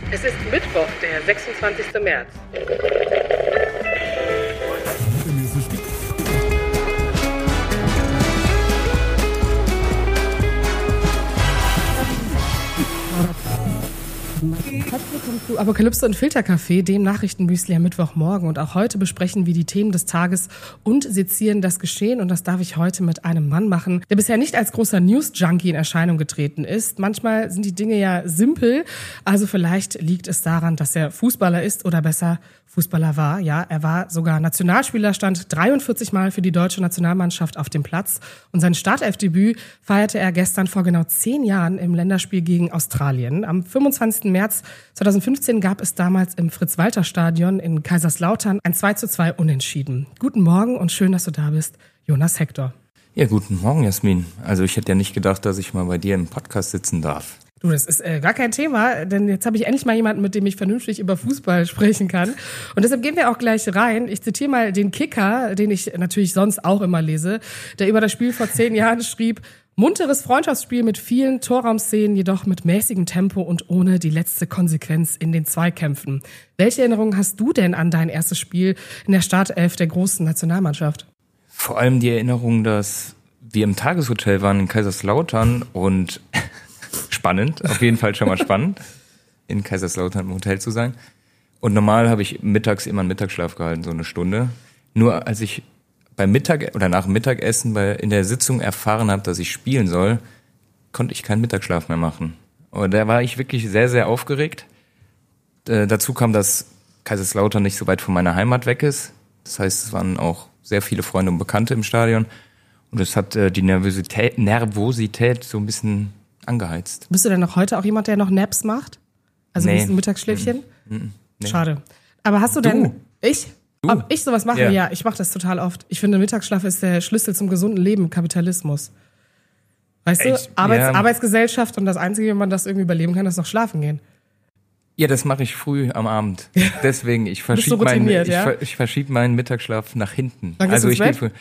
Es ist Mittwoch, der 26. März. Herzlich willkommen zu Apokalypse und Filterkaffee, dem Nachrichtenmüsli am Mittwochmorgen. Und auch heute besprechen wir die Themen des Tages und sezieren das Geschehen. Und das darf ich heute mit einem Mann machen, der bisher nicht als großer News-Junkie in Erscheinung getreten ist. Manchmal sind die Dinge ja simpel. Also vielleicht liegt es daran, dass er Fußballer ist oder besser Fußballer war. Ja, er war sogar Nationalspieler, stand 43 Mal für die deutsche Nationalmannschaft auf dem Platz. Und sein Startelfdebüt feierte er gestern vor genau 10 Jahren im Länderspiel gegen Australien. Am 25. März 2015 gab es damals im Fritz-Walter-Stadion in Kaiserslautern ein 2:2 Unentschieden. Guten Morgen und schön, dass du da bist, Jonas Hector. Ja, guten Morgen, Jasmin. Also ich hätte ja nicht gedacht, dass ich mal bei dir im Podcast sitzen darf. Du, das ist gar kein Thema, denn jetzt habe ich endlich mal jemanden, mit dem ich vernünftig über Fußball sprechen kann. Und deshalb gehen wir auch gleich rein. Ich zitiere mal den Kicker, den ich natürlich sonst auch immer lese, der über das Spiel vor 10 Jahren schrieb: Munteres Freundschaftsspiel mit vielen Torraumszenen, jedoch mit mäßigem Tempo und ohne die letzte Konsequenz in den Zweikämpfen. Welche Erinnerungen hast du denn an dein erstes Spiel in der Startelf der großen Nationalmannschaft? Vor allem die Erinnerung, dass wir im Tageshotel waren in Kaiserslautern und spannend, auf jeden Fall schon mal spannend, in Kaiserslautern im Hotel zu sein. Und normal habe ich mittags immer einen Mittagsschlaf gehalten, so eine Stunde. Nur als ich beim Mittag oder nach dem Mittagessen in der Sitzung erfahren habe, dass ich spielen soll, konnte ich keinen Mittagsschlaf mehr machen. Und da war ich wirklich sehr, sehr aufgeregt. Dazu kam, dass Kaiserslautern nicht so weit von meiner Heimat weg ist. Das heißt, es waren auch sehr viele Freunde und Bekannte im Stadion. Und das hat die Nervosität so ein bisschen angeheizt. Bist du denn noch heute auch jemand, der noch Naps macht? Also Nee. ein Mittagsschläfchen? Nee. Schade. Aber hast du denn... Ich? Du? Ob ich sowas mache? Ja, ich mache das total oft. Ich finde, Mittagsschlaf ist der Schlüssel zum gesunden Leben im Kapitalismus. Weißt du, Arbeitsgesellschaft und das Einzige, wie man das irgendwie überleben kann, ist noch schlafen gehen. Ja, das mache ich früh am Abend. Deswegen, ich Bist du verschiebe routiniert, ja? ich verschiebe meinen Mittagsschlaf nach hinten. Wann gehst du ins Bett?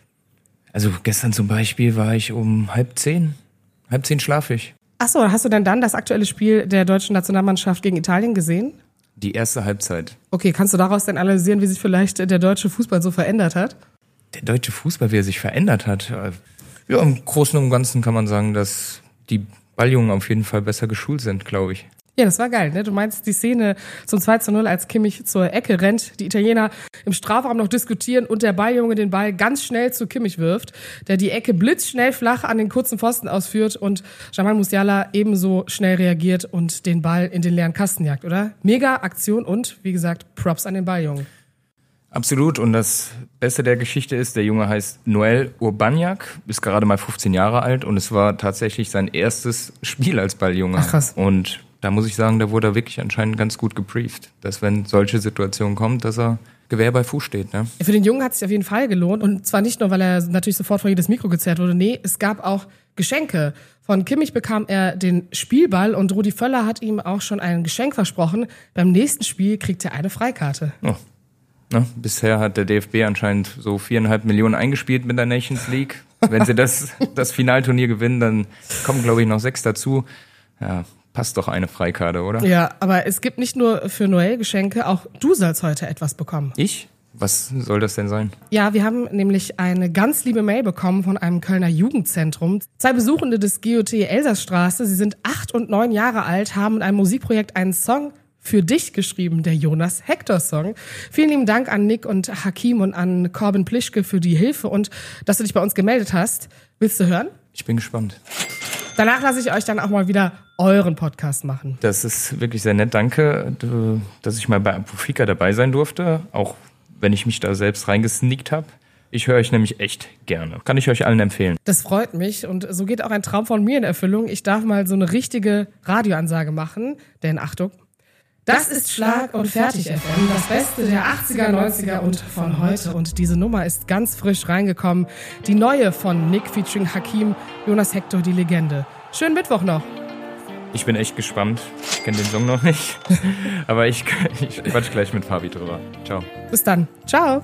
Also gestern zum Beispiel war ich um 9:30. 9:30 schlafe ich. Ach so, hast du denn dann das aktuelle Spiel der deutschen Nationalmannschaft gegen Italien gesehen? Die erste Halbzeit. Okay, kannst du daraus denn analysieren, wie sich vielleicht der deutsche Fußball so verändert hat? Der deutsche Fußball, wie er sich verändert hat. Ja, im Großen und Ganzen kann man sagen, dass die Balljungen auf jeden Fall besser geschult sind, glaube ich. Ja, das war geil, ne? Du meinst die Szene zum 2:0, als Kimmich zur Ecke rennt, die Italiener im Strafraum noch diskutieren und der Balljunge den Ball ganz schnell zu Kimmich wirft, der die Ecke blitzschnell flach an den kurzen Pfosten ausführt und Jamal Musiala ebenso schnell reagiert und den Ball in den leeren Kasten jagt, oder? Mega Aktion und, wie gesagt, Props an den Balljungen. Absolut. Und das Beste der Geschichte ist, der Junge heißt Noel Urbaniak, ist gerade mal 15 Jahre alt und es war tatsächlich sein erstes Spiel als Balljunge. Ach, krass. Und da muss ich sagen, da wurde er wirklich anscheinend ganz gut gebrieft, dass wenn solche Situationen kommen, dass er Gewehr bei Fuß steht. Ne? Für den Jungen hat es sich auf jeden Fall gelohnt und zwar nicht nur, weil er natürlich sofort vor jedes Mikro gezerrt wurde, nee, es gab auch Geschenke. Von Kimmich bekam er den Spielball und Rudi Völler hat ihm auch schon ein Geschenk versprochen. Beim nächsten Spiel kriegt er eine Freikarte. Oh. Ne? Bisher hat der DFB anscheinend so 4,5 Millionen eingespielt mit der Nations League. Wenn sie das Finalturnier gewinnen, dann kommen, glaube ich, noch 6 dazu. Ja, passt doch eine Freikarte, oder? Ja, aber es gibt nicht nur für Noel Geschenke, auch du sollst heute etwas bekommen. Ich? Was soll das denn sein? Ja, wir haben nämlich eine ganz liebe Mail bekommen von einem Kölner Jugendzentrum. 2 Besuchende des GOT Elsassstraße, sie sind 8 und 9 Jahre alt, haben in einem Musikprojekt einen Song für dich geschrieben, der Jonas Hector Song. Vielen lieben Dank an Nick und Hakim und an Corbin Plischke für die Hilfe und dass du dich bei uns gemeldet hast. Willst du hören? Ich bin gespannt. Danach lasse ich euch dann auch mal wieder euren Podcast machen. Das ist wirklich sehr nett. Danke, dass ich mal bei Apofika dabei sein durfte, auch wenn ich mich da selbst reingesneakt habe. Ich höre euch nämlich echt gerne. Kann ich euch allen empfehlen. Das freut mich und so geht auch ein Traum von mir in Erfüllung. Ich darf mal so eine richtige Radioansage machen, denn Achtung, das ist Schlag und Fertig FM, das Beste der 80er, 90er und von heute. Und diese Nummer ist ganz frisch reingekommen. Die neue von Nick featuring Hakim, Jonas Hector, die Legende. Schönen Mittwoch noch. Ich bin echt gespannt. Ich kenne den Song noch nicht. Aber ich quatsch gleich mit Fabi drüber. Ciao. Bis dann. Ciao.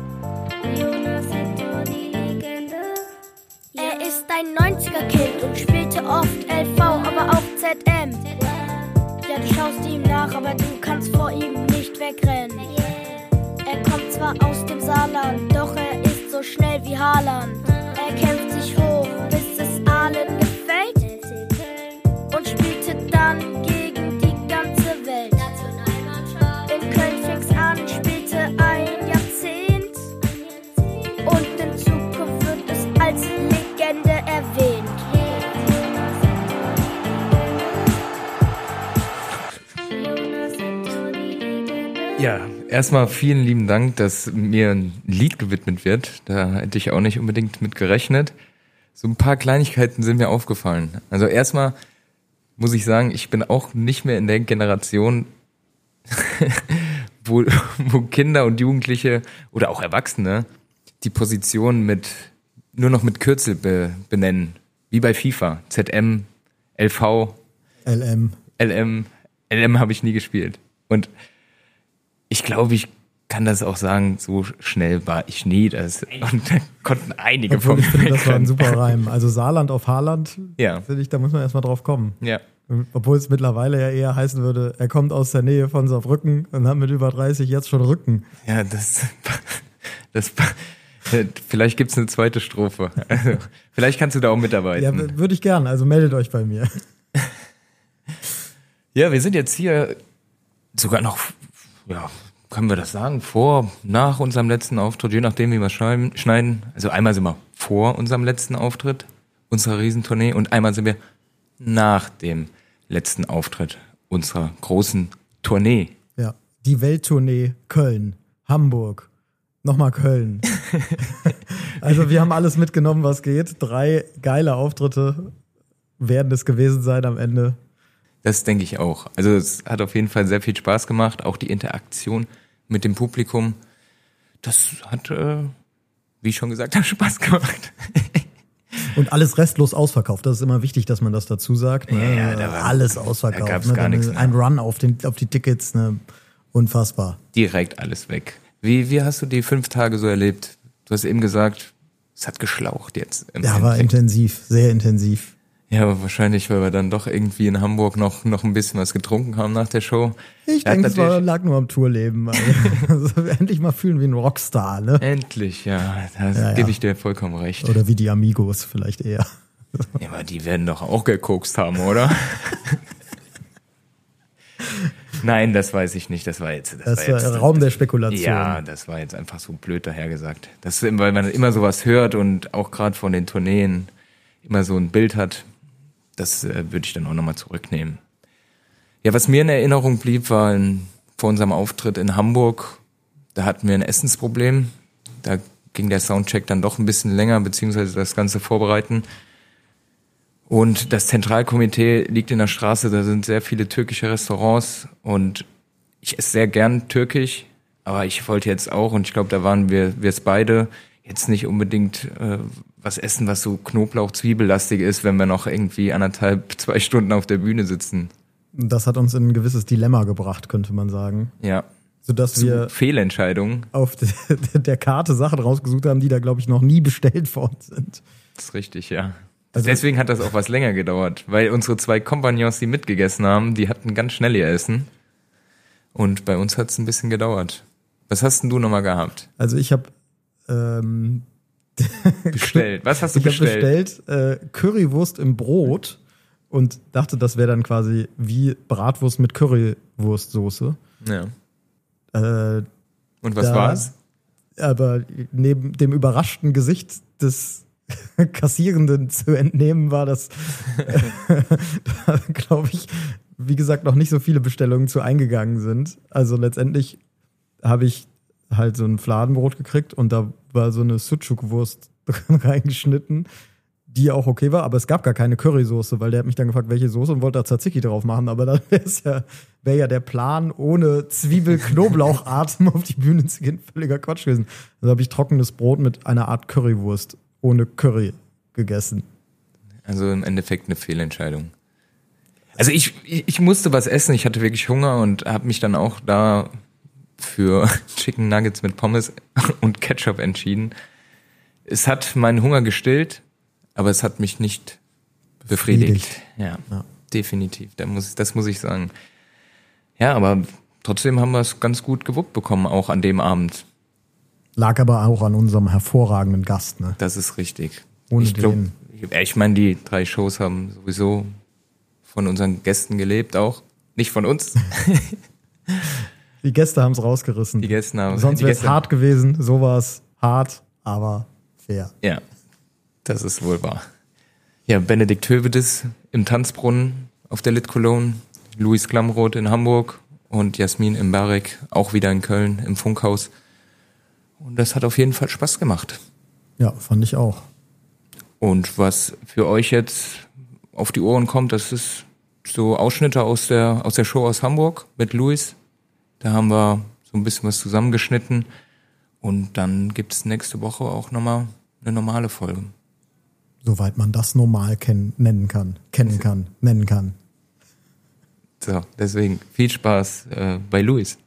Er ist ein 90er-Kind und spielte oft LV, aber auch ZM. Ja, schaust ihm nach, aber du kannst vor ihm nicht wegrennen. Er kommt zwar aus dem Saarland, doch er ist so schnell wie Haaland. Er kämpft sich hoch, bis es allen gefällt und spielte dann gegen die ganze Welt. In Köln fing's an, spielte ein Jahrzehnt und in Zukunft wird es als Legende erwähnt. Ja, erstmal vielen lieben Dank, dass mir ein Lied gewidmet wird. Da hätte ich auch nicht unbedingt mit gerechnet. So ein paar Kleinigkeiten sind mir aufgefallen. Also erstmal muss ich sagen, ich bin auch nicht mehr in der Generation, wo Kinder und Jugendliche oder auch Erwachsene die Position nur noch mit Kürzel benennen. Wie bei FIFA. ZM, LV, LM. LM habe ich nie gespielt. Und ich glaube, ich kann das auch sagen, so schnell war ich nie. Und da konnten einige Obwohl, von ich finde, das war ein super Reim. Also Saarland auf Haaland, Ja. finde ich, da muss man erstmal drauf kommen. Ja. Obwohl es mittlerweile ja eher heißen würde, er kommt aus der Nähe von Saarbrücken und hat mit über 30 jetzt schon Rücken. Ja, vielleicht gibt's eine zweite Strophe. Also, vielleicht kannst du da auch mitarbeiten. Ja, würde ich gern, also meldet euch bei mir. Ja, wir sind jetzt hier sogar noch, ja, können wir das sagen, nach unserem letzten Auftritt, je nachdem, wie wir schneiden. Also einmal sind wir vor unserem letzten Auftritt, unserer Riesentournee, und einmal sind wir nach dem letzten Auftritt unserer großen Tournee. Ja, die Welttournee Köln, Hamburg, nochmal Köln. Also wir haben alles mitgenommen, was geht. 3 geile Auftritte werden es gewesen sein am Ende. Das denke ich auch. Also es hat auf jeden Fall sehr viel Spaß gemacht. Auch die Interaktion mit dem Publikum, das hat, wie ich schon gesagt habe, Spaß gemacht. Und alles restlos ausverkauft. Das ist immer wichtig, dass man das dazu sagt. Ne? Ja, da war alles ausverkauft. Da gab's ne? gar nichts mehr. Ein Run auf die Tickets, ne? Unfassbar. Direkt alles weg. Wie hast du die 5 Tage so erlebt? Du hast eben gesagt, es hat geschlaucht jetzt. Ja, war intensiv, sehr intensiv. Ja, aber wahrscheinlich, weil wir dann doch irgendwie in Hamburg noch ein bisschen was getrunken haben nach der Show. Ich denke, es lag nur am Tourleben. Also, endlich mal fühlen wie ein Rockstar, ne? Endlich, ja. Da gebe ich dir vollkommen recht. Oder wie die Amigos vielleicht eher. Ja, aber die werden doch auch gekokst haben, oder? Nein, das weiß ich nicht. Das war jetzt Raum der Spekulation. Ja, das war jetzt einfach so blöd dahergesagt. Weil man immer sowas hört und auch gerade von den Tourneen immer so ein Bild hat. Das würde ich dann auch nochmal zurücknehmen. Ja, was mir in Erinnerung blieb, war vor unserem Auftritt in Hamburg, da hatten wir ein Essensproblem. Da ging der Soundcheck dann doch ein bisschen länger, beziehungsweise das ganze Vorbereiten. Und das Zentralkomitee liegt in der Straße, da sind sehr viele türkische Restaurants und ich esse sehr gern türkisch, aber ich wollte jetzt auch, und ich glaube, da waren wir es beide, jetzt nicht unbedingt was essen, was so Knoblauch-Zwiebellastig ist, wenn wir noch irgendwie 1,5-2 Stunden auf der Bühne sitzen. Das hat uns in ein gewisses Dilemma gebracht, könnte man sagen. Ja. Sodass wir Fehlentscheidungen auf der Karte Sachen rausgesucht haben, die da, glaube ich, noch nie bestellt worden sind. Das ist richtig, ja. Also, deswegen hat das auch was länger gedauert, weil unsere 2 Kompagnons, die mitgegessen haben, die hatten ganz schnell ihr Essen. Und bei uns hat es ein bisschen gedauert. Was hast denn du nochmal gehabt? Also ich habe bestellt. Was hast du bestellt? Ich habe bestellt Currywurst im Brot und dachte, das wäre dann quasi wie Bratwurst mit Currywurstsoße. Ja. Und was war's? Aber neben dem überraschten Gesicht des Kassierenden zu entnehmen war, dass da, glaube ich, wie gesagt, noch nicht so viele Bestellungen zu eingegangen sind. Also letztendlich habe ich halt so ein Fladenbrot gekriegt und da war so eine Sucuk-Wurst reingeschnitten, die auch okay war, aber es gab gar keine Currysoße, weil der hat mich dann gefragt, welche Soße, und wollte da Tzatziki drauf machen, aber dann wäre ja der Plan, ohne Zwiebel-Knoblauch-Atem auf die Bühne zu gehen, völliger Quatsch gewesen. Also habe ich trockenes Brot mit einer Art Currywurst ohne Curry gegessen. Also im Endeffekt eine Fehlentscheidung. Also ich musste was essen, ich hatte wirklich Hunger und habe mich dann auch da für Chicken Nuggets mit Pommes und Ketchup entschieden. Es hat meinen Hunger gestillt, aber es hat mich nicht befriedigt. Ja, definitiv. Das muss ich sagen. Ja, aber trotzdem haben wir es ganz gut gewuppt bekommen, auch an dem Abend. Lag aber auch an unserem hervorragenden Gast, ne? Das ist richtig. Ohne Ich meine, die 3 Shows haben sowieso von unseren Gästen gelebt auch. Nicht von uns. Die Gäste haben es rausgerissen. Die Gäste haben Sonst wäre es hart gewesen. So war es hart, aber fair. Ja, das ist wohl wahr. Ja, Benedikt Hövedes im Tanzbrunnen auf der Lit Cologne, Luis Klamroth in Hamburg und Jasmin Mbarek auch wieder in Köln im Funkhaus. Und das hat auf jeden Fall Spaß gemacht. Ja, fand ich auch. Und was für euch jetzt auf die Ohren kommt, das ist so Ausschnitte aus der Show aus Hamburg mit Luis. Da haben wir so ein bisschen was zusammengeschnitten. Und dann gibt's nächste Woche auch nochmal eine normale Folge. Soweit man das normal nennen kann. So, deswegen viel Spaß bei Luis.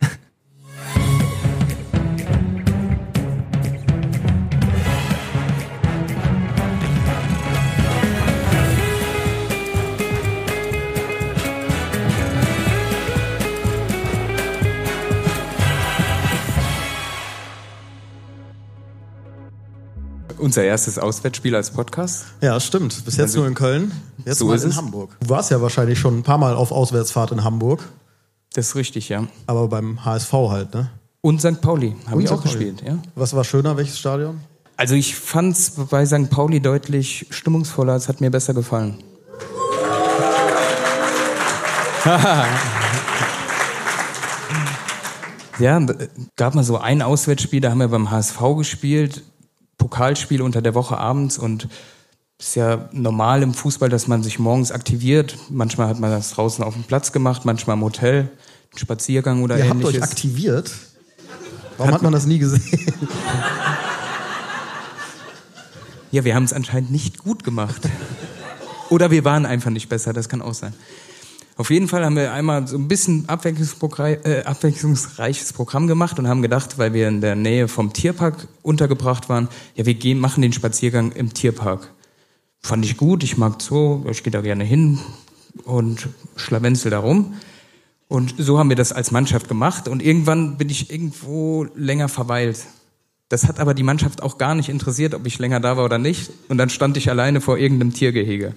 Unser erstes Auswärtsspiel als Podcast. Ja, stimmt. Bis jetzt nur in Köln, jetzt so mal ist in es. Hamburg. Du warst ja wahrscheinlich schon ein paar Mal auf Auswärtsfahrt in Hamburg, Das ist richtig, ja. aber beim HSV halt, ne? Und St. Pauli habe Und ich St. auch Pauli. gespielt, ja. Was war schöner, welches Stadion? Also ich fand's bei St. Pauli deutlich stimmungsvoller, es hat mir besser gefallen. Ja, gab mal so ein Auswärtsspiel, da haben wir beim HSV gespielt, Pokalspiel unter der Woche abends und ist ja normal im Fußball, dass man sich morgens aktiviert. Manchmal hat man das draußen auf dem Platz gemacht, manchmal im Hotel, einen Spaziergang oder Ihr habt ähnliches. euch aktiviert? Warum hat man das nie gesehen? Ja, wir haben es anscheinend nicht gut gemacht. Oder wir waren einfach nicht besser, das kann auch sein. Auf jeden Fall haben wir einmal so ein bisschen abwechslungsreiches Programm gemacht und haben gedacht, weil wir in der Nähe vom Tierpark untergebracht waren, ja, wir machen den Spaziergang im Tierpark. Fand ich gut, ich mag so, ich gehe da gerne hin und schlawenzel da rum. Und so haben wir das als Mannschaft gemacht und irgendwann bin ich irgendwo länger verweilt. Das hat aber die Mannschaft auch gar nicht interessiert, ob ich länger da war oder nicht. Und dann stand ich alleine vor irgendeinem Tiergehege.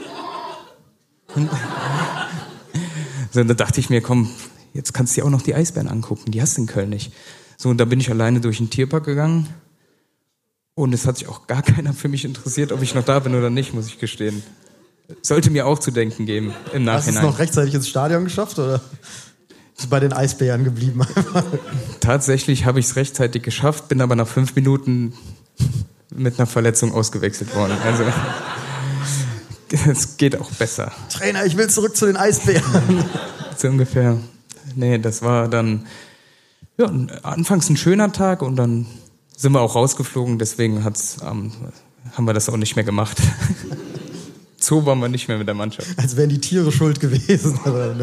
So, und da dachte ich mir, komm, jetzt kannst du dir auch noch die Eisbären angucken. Die hast du in Köln nicht. So, und da bin ich alleine durch den Tierpark gegangen. Und es hat sich auch gar keiner für mich interessiert, ob ich noch da bin oder nicht, muss ich gestehen. Sollte mir auch zu denken geben im Nachhinein. Hast du es noch rechtzeitig ins Stadion geschafft oder bist du bei den Eisbären geblieben? Tatsächlich habe ich es rechtzeitig geschafft, bin aber nach 5 Minuten mit einer Verletzung ausgewechselt worden. Also es geht auch besser. Trainer, ich will zurück zu den Eisbären. So ungefähr. Nee, das war dann ja, anfangs ein schöner Tag und dann sind wir auch rausgeflogen, deswegen haben wir das auch nicht mehr gemacht. So waren wir nicht mehr mit der Mannschaft. Als wären die Tiere schuld gewesen.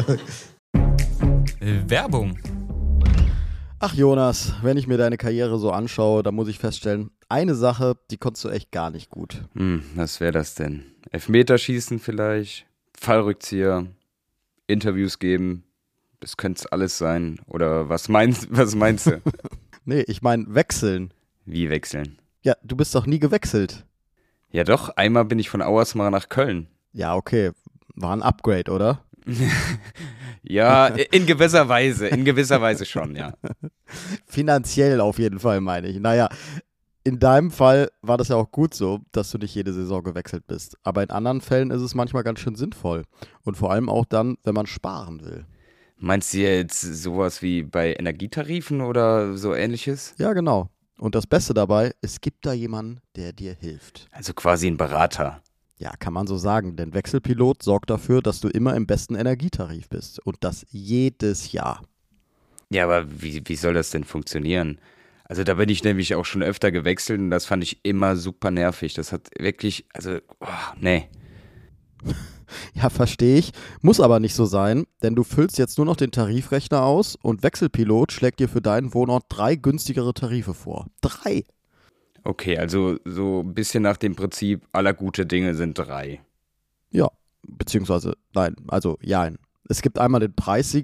Werbung. Ach Jonas, wenn ich mir deine Karriere so anschaue, dann muss ich feststellen, eine Sache, die konntest du echt gar nicht gut. Was wäre das denn? Elfmeterschießen vielleicht, Fallrückzieher, Interviews geben, das könnte es alles sein. Oder was meinst du? Nee, ich meine wechseln. Wie wechseln? Ja, du bist doch nie gewechselt. Ja doch, einmal bin ich von Auersmacher nach Köln. Ja, okay, war ein Upgrade, oder? Ja, in gewisser Weise schon, ja. Finanziell auf jeden Fall, meine ich. Naja, in deinem Fall war das ja auch gut so, dass du nicht jede Saison gewechselt bist. Aber in anderen Fällen ist es manchmal ganz schön sinnvoll. Und vor allem auch dann, wenn man sparen will. Meinst du jetzt sowas wie bei Energietarifen oder so ähnliches? Ja, genau. Und das Beste dabei, es gibt da jemanden, der dir hilft. Also quasi ein Berater. Ja, kann man so sagen, denn Wechselpilot sorgt dafür, dass du immer im besten Energietarif bist. Und das jedes Jahr. Ja, aber wie soll das denn funktionieren? Also da bin ich nämlich auch schon öfter gewechselt und das fand ich immer super nervig. Das hat wirklich, nee. Ja, verstehe ich. Muss aber nicht so sein, denn du füllst jetzt nur noch den Tarifrechner aus und Wechselpilot schlägt dir für deinen Wohnort 3 günstigere Tarife vor. 3! Okay, also so ein bisschen nach dem Prinzip, aller gute Dinge sind 3. Ja, beziehungsweise, nein, also ja. Es gibt einmal den Preissieger,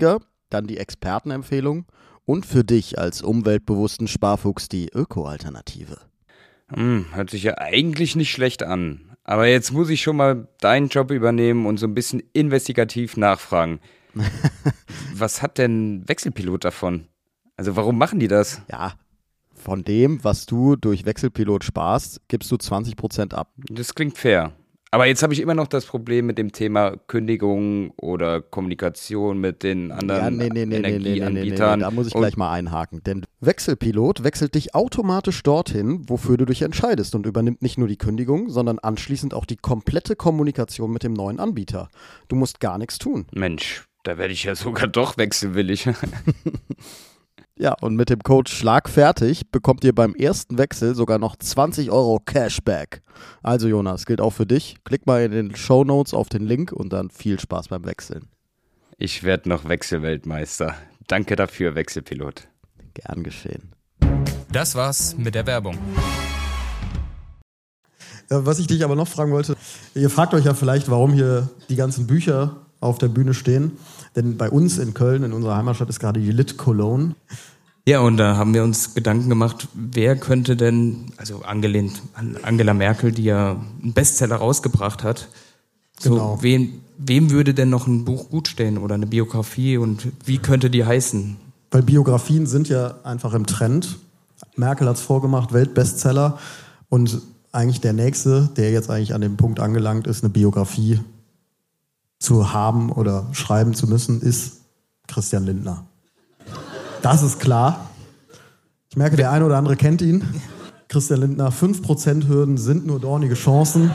dann die Expertenempfehlung und für dich als umweltbewussten Sparfuchs die Öko-Alternative. Hört sich ja eigentlich nicht schlecht an. Aber jetzt muss ich schon mal deinen Job übernehmen und so ein bisschen investigativ nachfragen. Was hat denn Wechselpilot davon? Also warum machen die das? Ja, von dem, was du durch Wechselpilot sparst, gibst du 20% ab. Das klingt fair. Aber jetzt habe ich immer noch das Problem mit dem Thema Kündigung oder Kommunikation mit den anderen Energieanbietern. Da muss ich gleich mal einhaken. Denn Wechselpilot wechselt dich automatisch dorthin, wofür du dich entscheidest und übernimmt nicht nur die Kündigung, sondern anschließend auch die komplette Kommunikation mit dem neuen Anbieter. Du musst gar nichts tun. Mensch, da werde ich ja sogar doch wechselwillig. Ja, und mit dem Code SCHLAGFERTIG bekommt ihr beim ersten Wechsel sogar noch 20 € Cashback. Also Jonas, gilt auch für dich. Klick mal in den Shownotes auf den Link und dann viel Spaß beim Wechseln. Ich werde noch Wechselweltmeister. Danke dafür, Wechselpilot. Gern geschehen. Das war's mit der Werbung. Was ich dich aber noch fragen wollte, ihr fragt euch ja vielleicht, warum hier die ganzen Bücher auf der Bühne stehen. Denn bei uns in Köln, in unserer Heimatstadt, ist gerade die Lit Cologne. Ja, und da haben wir uns Gedanken gemacht, wer könnte denn, also angelehnt an Angela Merkel, die ja einen Bestseller rausgebracht hat, so Genau. wem würde denn noch ein Buch gut stehen oder eine Biografie und wie könnte die heißen? Weil Biografien sind ja einfach im Trend. Merkel hat es vorgemacht, Weltbestseller. Und eigentlich der Nächste, der jetzt eigentlich an dem Punkt angelangt ist, eine Biografie zu haben oder schreiben zu müssen, ist Christian Lindner. Das ist klar. Ich merke, der eine oder andere kennt ihn. Christian Lindner, 5% Hürden sind nur dornige Chancen.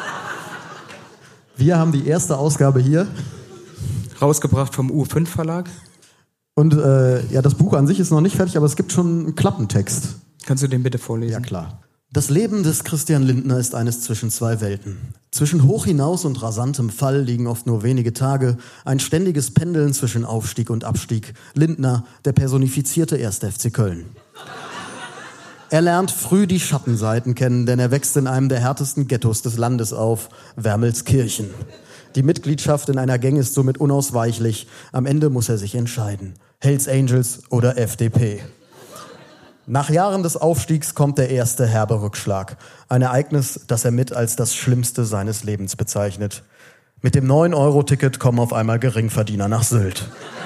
Wir haben die erste Ausgabe hier. Rausgebracht vom U5 Verlag. Und ja, das Buch an sich ist noch nicht fertig, aber es gibt schon einen Klappentext. Kannst du den bitte vorlesen? Ja, klar. Das Leben des Christian Lindner ist eines zwischen zwei Welten. Zwischen hoch hinaus und rasantem Fall liegen oft nur wenige Tage, ein ständiges Pendeln zwischen Aufstieg und Abstieg. Lindner, der personifizierte 1. FC Köln. Er lernt früh die Schattenseiten kennen, denn er wächst in einem der härtesten Ghettos des Landes auf, Wermelskirchen. Die Mitgliedschaft in einer Gang ist somit unausweichlich. Am Ende muss er sich entscheiden. Hells Angels oder FDP. Nach Jahren des Aufstiegs kommt der erste herbe Rückschlag. Ein Ereignis, das er mit als das Schlimmste seines Lebens bezeichnet. Mit dem 9-Euro-Ticket kommen auf einmal Geringverdiener nach Sylt.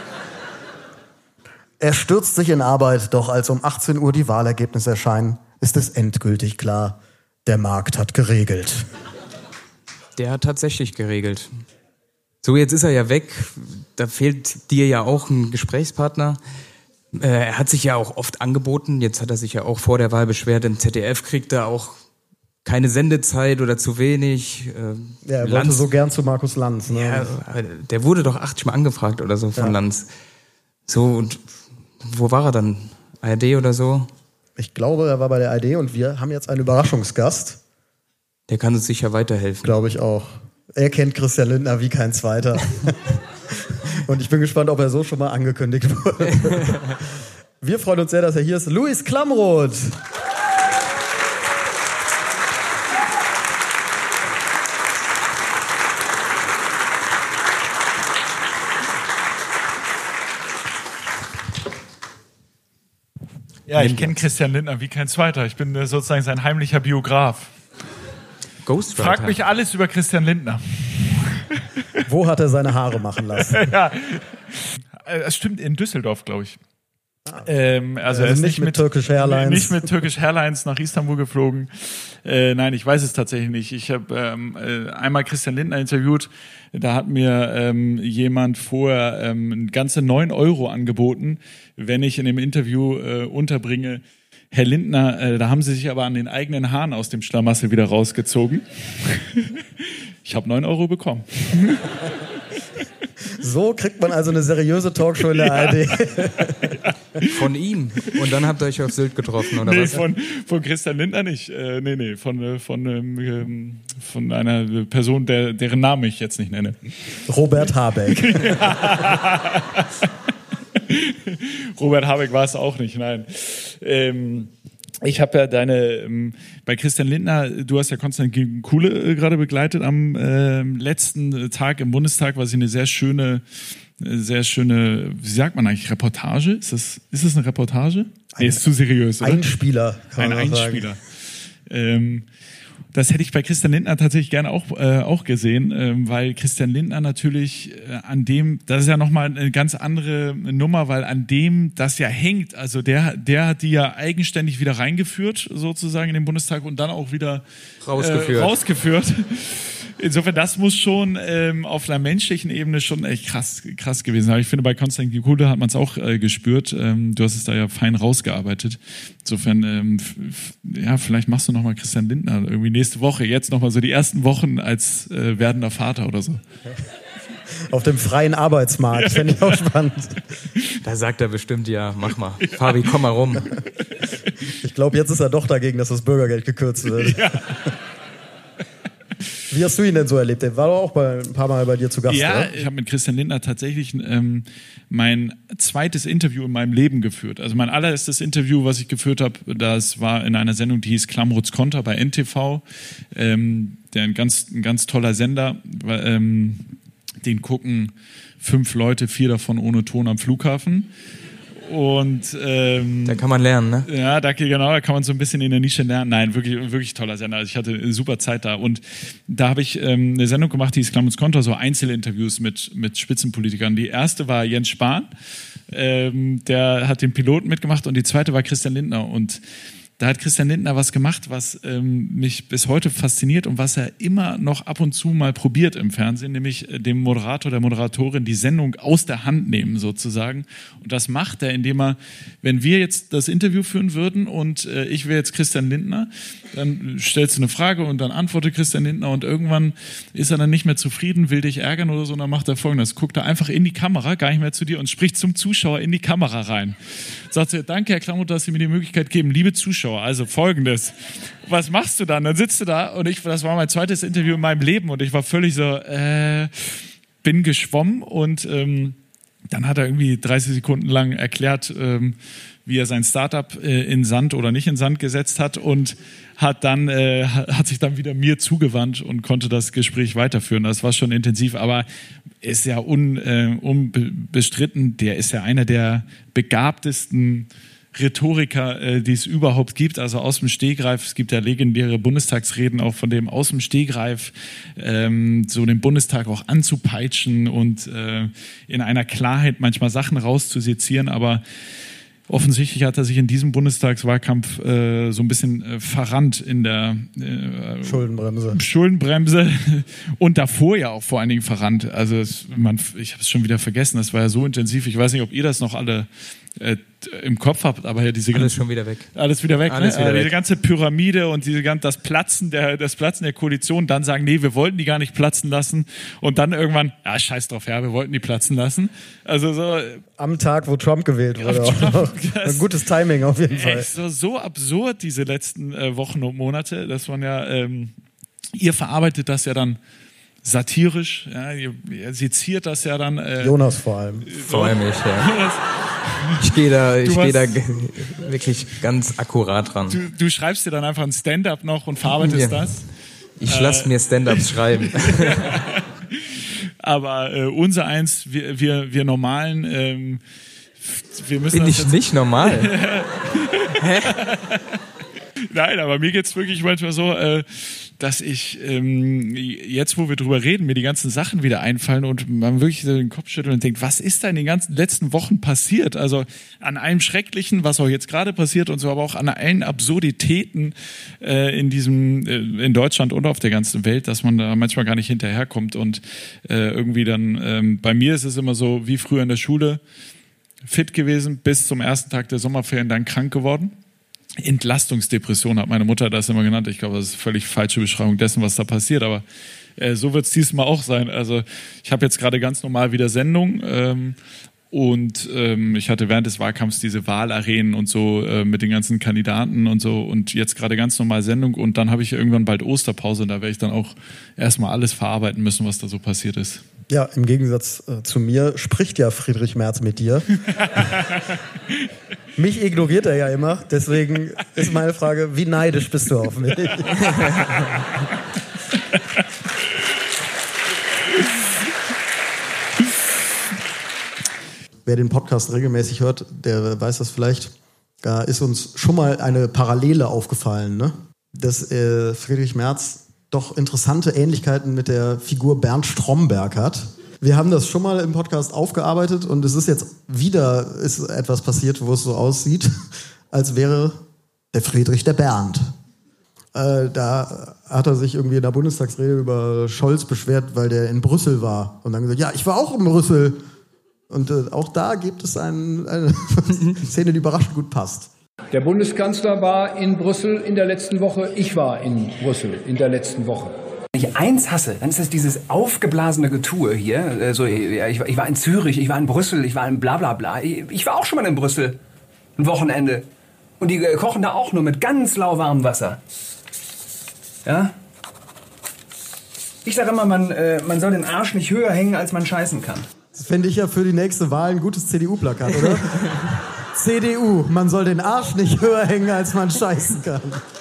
Er stürzt sich in Arbeit, doch als um 18 Uhr die Wahlergebnisse erscheinen, ist es endgültig klar, der Markt hat geregelt. Der hat tatsächlich geregelt. So, jetzt ist er ja weg. Da fehlt dir ja auch ein Gesprächspartner. Er hat sich ja auch oft angeboten. Jetzt hat er sich ja auch vor der Wahl beschwert. Im ZDF kriegt er auch keine Sendezeit oder zu wenig. Ja, er wollte so gern zu Markus Lanz. Ne? Ja, der wurde doch 80 Mal angefragt oder so von Lanz. So, und wo war er dann? ARD oder so? Ich glaube, er war bei der ARD und wir haben jetzt einen Überraschungsgast. Der kann uns sicher weiterhelfen. Glaube ich auch. Er kennt Christian Lindner wie kein zweiter. Und ich bin gespannt, ob er so schon mal angekündigt wurde. Wir freuen uns sehr, dass er hier ist. Luis Klamroth. Ja, ich kenne Christian Lindner wie kein zweiter. Ich bin sozusagen sein heimlicher Biograf. Ghostwriter. Frag mich alles über Christian Lindner. Wo hat er seine Haare machen lassen? Ja, es stimmt, in Düsseldorf, glaube ich. Also er ist nicht mit Turkish Airlines. Nicht mit Turkish Airlines nach Istanbul geflogen. Nein, ich weiß es tatsächlich nicht. Ich habe einmal Christian Lindner interviewt. Da hat mir jemand vorher ganze 9 Euro angeboten, wenn ich in dem Interview unterbringe, Herr Lindner, da haben Sie sich aber an den eigenen Haaren aus dem Schlamassel wieder rausgezogen. Ich habe 9 Euro bekommen. So kriegt man also eine seriöse Talkshow in der ARD. Von ihm. Und dann habt ihr euch auf Sylt getroffen, oder was? Von Christian Lindner nicht. Nee, von einer Person, deren Namen ich jetzt nicht nenne. Robert Habeck. Robert Habeck war es auch nicht, nein. Ich habe ja bei Christian Lindner, du hast ja Konstantin Kuhle gerade begleitet am letzten Tag im Bundestag, was ich eine sehr schöne sehr schöne, wie sagt man eigentlich, Reportage? Ist das eine Reportage? Nee, ist zu seriös, oder? Einspieler. Ein Einspieler. Das hätte ich bei Christian Lindner tatsächlich gerne auch gesehen, weil Christian Lindner natürlich an dem, das ist ja nochmal eine ganz andere Nummer, weil an dem das ja hängt. Also der hat die ja eigenständig wieder reingeführt, sozusagen in den Bundestag und dann auch wieder rausgeführt. Insofern, das muss schon auf einer menschlichen Ebene schon echt krass gewesen sein. Ich finde, bei Konstantin Kuhle hat man es auch gespürt. Du hast es da ja fein rausgearbeitet. Insofern, ja, vielleicht machst du nochmal Christian Lindner irgendwie nächste Woche, jetzt nochmal so die ersten Wochen als werdender Vater oder so. Auf dem freien Arbeitsmarkt, fände ich auch spannend. Da sagt er bestimmt, ja, mach mal. Fabi, komm mal rum. Ich glaube, jetzt ist er doch dagegen, dass das Bürgergeld gekürzt wird. Ja. Wie hast du ihn denn so erlebt? Der war doch auch ein paar Mal bei dir zu Gast, ja, oder? Ich habe mit Christian Lindner tatsächlich mein zweites Interview in meinem Leben geführt. Also mein allererstes Interview, was ich geführt habe, das war in einer Sendung, die hieß Klamroths Konter bei NTV. Der ein ganz toller Sender. Den gucken 5 Leute, 4 davon ohne Ton am Flughafen. Und da kann man lernen, ne? Ja, da kann man so ein bisschen in der Nische lernen. Nein, wirklich toller Sender. Also ich hatte eine super Zeit da. Und da habe ich eine Sendung gemacht, die hieß Klamroths Konter, so Einzelinterviews mit Spitzenpolitikern. Die erste war Jens Spahn, der hat den Piloten mitgemacht, und die zweite war Christian Lindner. Und da hat Christian Lindner was gemacht, was mich bis heute fasziniert und was er immer noch ab und zu mal probiert im Fernsehen, nämlich dem Moderator, der Moderatorin die Sendung aus der Hand nehmen sozusagen. Und das macht er, indem er, wenn wir jetzt das Interview führen würden und ich wäre jetzt Christian Lindner, dann stellst du eine Frage und dann antwortet Christian Lindner und irgendwann ist er dann nicht mehr zufrieden, will dich ärgern oder so, und dann macht er Folgendes: guckt er einfach in die Kamera, gar nicht mehr zu dir, und spricht zum Zuschauer in die Kamera rein. Sagt er: Danke, Herr Klamroth, dass Sie mir die Möglichkeit geben. Liebe Zuschauer, also Folgendes. Was machst du dann? Dann sitzt du da, und das war mein zweites Interview in meinem Leben, und ich war völlig so, bin geschwommen, und dann hat er irgendwie 30 Sekunden lang erklärt, wie er sein Startup in Sand oder nicht in Sand gesetzt hat, und hat sich dann wieder mir zugewandt und konnte das Gespräch weiterführen. Das war schon intensiv, aber ist ja unbestritten, der ist ja einer der begabtesten Rhetoriker, die es überhaupt gibt, also aus dem Stegreif. Es gibt ja legendäre Bundestagsreden auch von dem, aus dem Stegreif so den Bundestag auch anzupeitschen und in einer Klarheit manchmal Sachen rauszusezieren, aber offensichtlich hat er sich in diesem Bundestagswahlkampf so ein bisschen verrannt in der Schuldenbremse und davor ja auch vor allen Dingen verrannt. Also ich habe es schon wieder vergessen, das war ja so intensiv. Ich weiß nicht, ob ihr das noch alle im Kopf habt, aber ja alles schon wieder weg. Alles wieder weg, alles ne? wieder Diese weg. ganze Pyramide und das Platzen der Koalition, dann sagen, nee, wir wollten die gar nicht platzen lassen, und dann irgendwann, ja, scheiß drauf, ja, wir wollten die platzen lassen. Also so am Tag, wo Trump gewählt wurde. Ein gutes Timing auf jeden Fall. So absurd diese letzten Wochen und Monate, dass man ja, ihr verarbeitet das ja dann satirisch, ja, ihr seziert das ja dann. Jonas vor allem. Vor allem ich, ja. Ich gehe da wirklich ganz akkurat ran. Du schreibst dir dann einfach ein Stand-up noch und verarbeitest das. Ich lasse mir Stand-ups schreiben. Aber unser eins, wir Normalen, wir müssen. Bin ich nicht normal? Hä? Nein, aber mir geht's wirklich manchmal so, dass ich jetzt, wo wir drüber reden, mir die ganzen Sachen wieder einfallen und man wirklich so den Kopf schüttelt und denkt, was ist da in den ganzen letzten Wochen passiert? Also an allem Schrecklichen, was auch jetzt gerade passiert und so, aber auch an allen Absurditäten in Deutschland und auf der ganzen Welt, dass man da manchmal gar nicht hinterherkommt, und irgendwie dann, bei mir ist es immer so, wie früher in der Schule, fit gewesen bis zum ersten Tag der Sommerferien, dann krank geworden. Entlastungsdepression hat meine Mutter das immer genannt. Ich glaube, das ist eine völlig falsche Beschreibung dessen, was da passiert, aber so wird es diesmal auch sein. Also ich habe jetzt gerade ganz normal wieder Sendung und ich hatte während des Wahlkampfs diese Wahlarenen und so mit den ganzen Kandidaten und so, und jetzt gerade ganz normal Sendung, und dann habe ich irgendwann bald Osterpause, und da werde ich dann auch erstmal alles verarbeiten müssen, was da so passiert ist. Ja, im Gegensatz zu mir spricht ja Friedrich Merz mit dir. Mich ignoriert er ja immer, deswegen ist meine Frage, wie neidisch bist du auf mich? wer den Podcast regelmäßig hört, der weiß das vielleicht. Da ist uns schon mal eine Parallele aufgefallen, ne? Dass Friedrich Merz doch interessante Ähnlichkeiten mit der Figur Bernd Stromberg hat. Wir haben das schon mal im Podcast aufgearbeitet und es ist jetzt wieder etwas passiert, wo es so aussieht, als wäre der Friedrich der Bernd. Da hat er sich irgendwie in der Bundestagsrede über Scholz beschwert, weil der in Brüssel war. Und dann gesagt, ja, ich war auch in Brüssel. Und auch da gibt es eine Szene, die überraschend gut passt. Der Bundeskanzler war in Brüssel in der letzten Woche. Ich war in Brüssel in der letzten Woche. Wenn ich eins hasse, dann ist es dieses aufgeblasene Getue hier. Ich war in Zürich, ich war in Brüssel, ich war in bla bla bla. Ich war auch schon mal in Brüssel. Ein Wochenende. Und die kochen da auch nur mit ganz lauwarmem Wasser. Ja? Ich sage immer, man soll den Arsch nicht höher hängen, als man scheißen kann. Das fände ich ja für die nächste Wahl ein gutes CDU-Plakat, oder? CDU, man soll den Arsch nicht höher hängen, als man scheißen kann.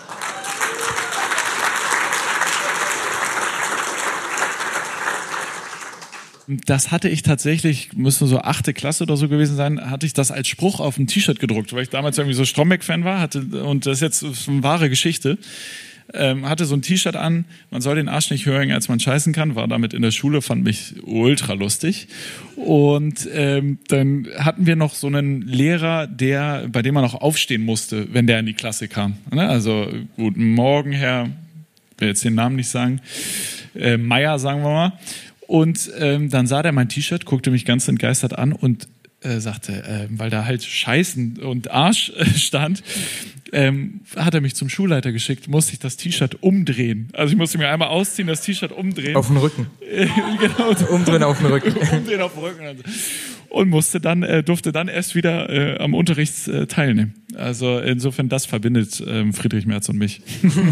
Das hatte ich tatsächlich, müsste so 8. Klasse oder so gewesen sein, hatte ich das als Spruch auf ein T-Shirt gedruckt, weil ich damals irgendwie so Stromberg-Fan war, und das ist jetzt eine wahre Geschichte. Hatte so ein T-Shirt an, man soll den Arsch nicht höher hängen, als man scheißen kann, war damit in der Schule, fand mich ultra lustig. Und dann hatten wir noch so einen Lehrer, bei dem man auch aufstehen musste, wenn der in die Klasse kam. Also, guten Morgen, Herr, ich will jetzt den Namen nicht sagen, Meier, sagen wir mal. Und dann sah der mein T-Shirt, guckte mich ganz entgeistert an und sagte, weil da halt Scheißen und Arsch stand, hat er mich zum Schulleiter geschickt, musste ich das T-Shirt umdrehen. Also ich musste mir einmal ausziehen, das T-Shirt umdrehen. Auf den Rücken. Genau. Umdrehen auf den Rücken. Umdrehen auf den Rücken. Und durfte dann erst wieder am Unterricht teilnehmen. Also insofern, das verbindet Friedrich Merz und mich.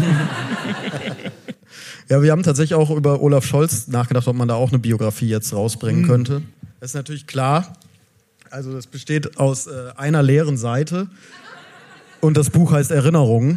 Ja, wir haben tatsächlich auch über Olaf Scholz nachgedacht, ob man da auch eine Biografie jetzt rausbringen könnte. Das ist natürlich klar. Also das besteht aus einer leeren Seite und das Buch heißt Erinnerungen.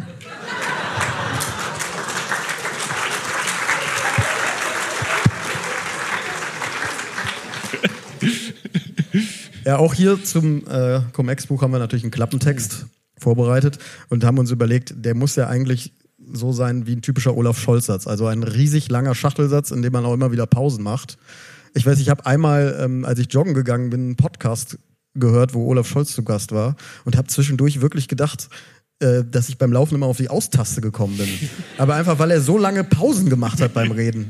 Ja, auch hier zum Cum-Ex-Buch haben wir natürlich einen Klappentext vorbereitet und haben uns überlegt, der muss ja eigentlich so sein wie ein typischer Olaf Scholz-Satz. Also ein riesig langer Schachtelsatz, in dem man auch immer wieder Pausen macht. Ich weiß, ich habe einmal, als ich joggen gegangen bin, einen Podcast gehört, wo Olaf Scholz zu Gast war und habe zwischendurch wirklich gedacht, dass ich beim Laufen immer auf die Austaste gekommen bin. Aber einfach, weil er so lange Pausen gemacht hat beim Reden.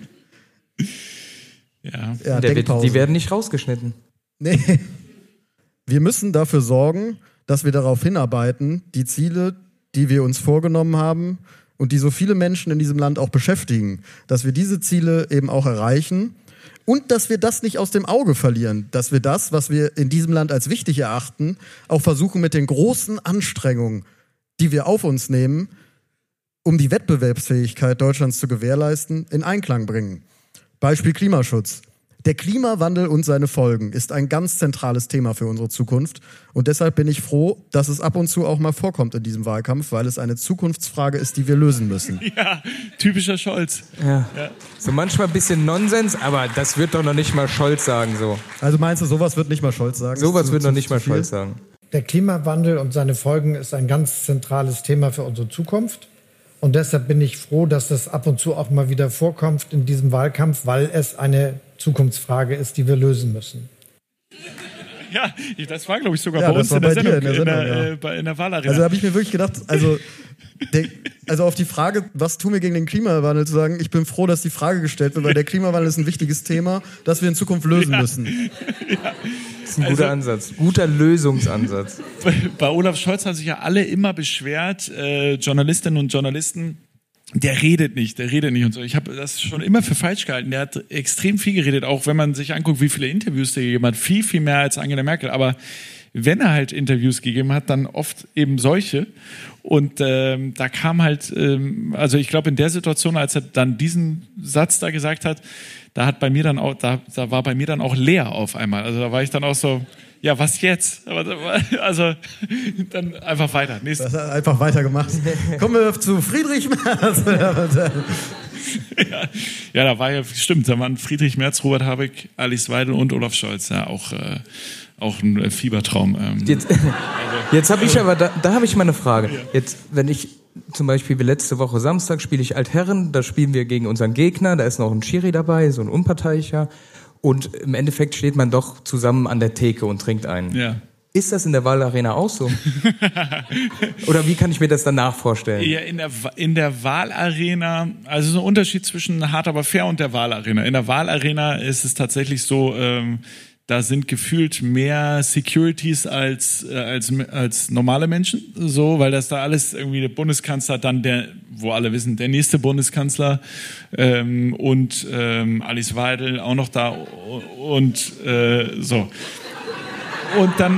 Ja, die werden nicht rausgeschnitten. Nee. Wir müssen dafür sorgen, dass wir darauf hinarbeiten, die Ziele, die wir uns vorgenommen haben und die so viele Menschen in diesem Land auch beschäftigen, dass wir diese Ziele eben auch erreichen und dass wir das nicht aus dem Auge verlieren, dass wir das, was wir in diesem Land als wichtig erachten, auch versuchen mit den großen Anstrengungen, die wir auf uns nehmen, um die Wettbewerbsfähigkeit Deutschlands zu gewährleisten, in Einklang bringen. Beispiel Klimaschutz. Der Klimawandel und seine Folgen ist ein ganz zentrales Thema für unsere Zukunft. Und deshalb bin ich froh, dass es ab und zu auch mal vorkommt in diesem Wahlkampf, weil es eine Zukunftsfrage ist, die wir lösen müssen. Ja, typischer Scholz. Ja. So manchmal ein bisschen Nonsens, aber das wird doch noch nicht mal Scholz sagen. So. Also meinst du, sowas wird nicht mal Scholz sagen? Sowas wird noch nicht mal Scholz sagen. Der Klimawandel und seine Folgen ist ein ganz zentrales Thema für unsere Zukunft. Und deshalb bin ich froh, dass das ab und zu auch mal wieder vorkommt in diesem Wahlkampf, weil es eine Zukunftsfrage ist, die wir lösen müssen. Ja, das war, glaube ich, sogar bei uns in der Sendung, in der Wahlarena. Also habe ich mir wirklich gedacht, also auf die Frage, was tun wir gegen den Klimawandel, zu sagen, ich bin froh, dass die Frage gestellt wird, weil der Klimawandel ist ein wichtiges Thema, das wir in Zukunft lösen müssen. Ja. Das ist ein guter Ansatz, guter Lösungsansatz. Bei Olaf Scholz haben sich ja alle immer beschwert, Journalistinnen und Journalisten, der redet nicht und so. Ich habe das schon immer für falsch gehalten. Der hat extrem viel geredet, auch wenn man sich anguckt, wie viele Interviews der gegeben hat. Viel, viel mehr als Angela Merkel. Aber wenn er halt Interviews gegeben hat, dann oft eben solche. Und da kam halt, also ich glaube in der Situation, als er dann diesen Satz da gesagt hat, da war bei mir dann auch leer auf einmal. Also da war ich dann auch so, ja, was jetzt? Also, dann einfach weiter. Das hat einfach weitergemacht. Kommen wir zu Friedrich Merz. Ja, da war ja, stimmt, da waren Friedrich Merz, Robert Habeck, Alice Weidel und Olaf Scholz. Ja, auch ein Fiebertraum. Jetzt habe ich aber, da habe ich mal eine Frage. Jetzt, wenn ich zum Beispiel wie letzte Woche Samstag spiele ich Altherren, da spielen wir gegen unseren Gegner, da ist noch ein Schiri dabei, so ein Unparteiischer. Und im Endeffekt steht man doch zusammen an der Theke und trinkt einen. Ja. Ist das in der Wahlarena auch so? Oder wie kann ich mir das danach vorstellen? Ja, in der Wahlarena, also so ein Unterschied zwischen hart aber fair und der Wahlarena. In der Wahlarena ist es tatsächlich so, da sind gefühlt mehr Securities als normale Menschen, so, weil das da alles irgendwie der Bundeskanzler, dann wo alle wissen, der nächste Bundeskanzler und Alice Weidel auch noch da und so. Und dann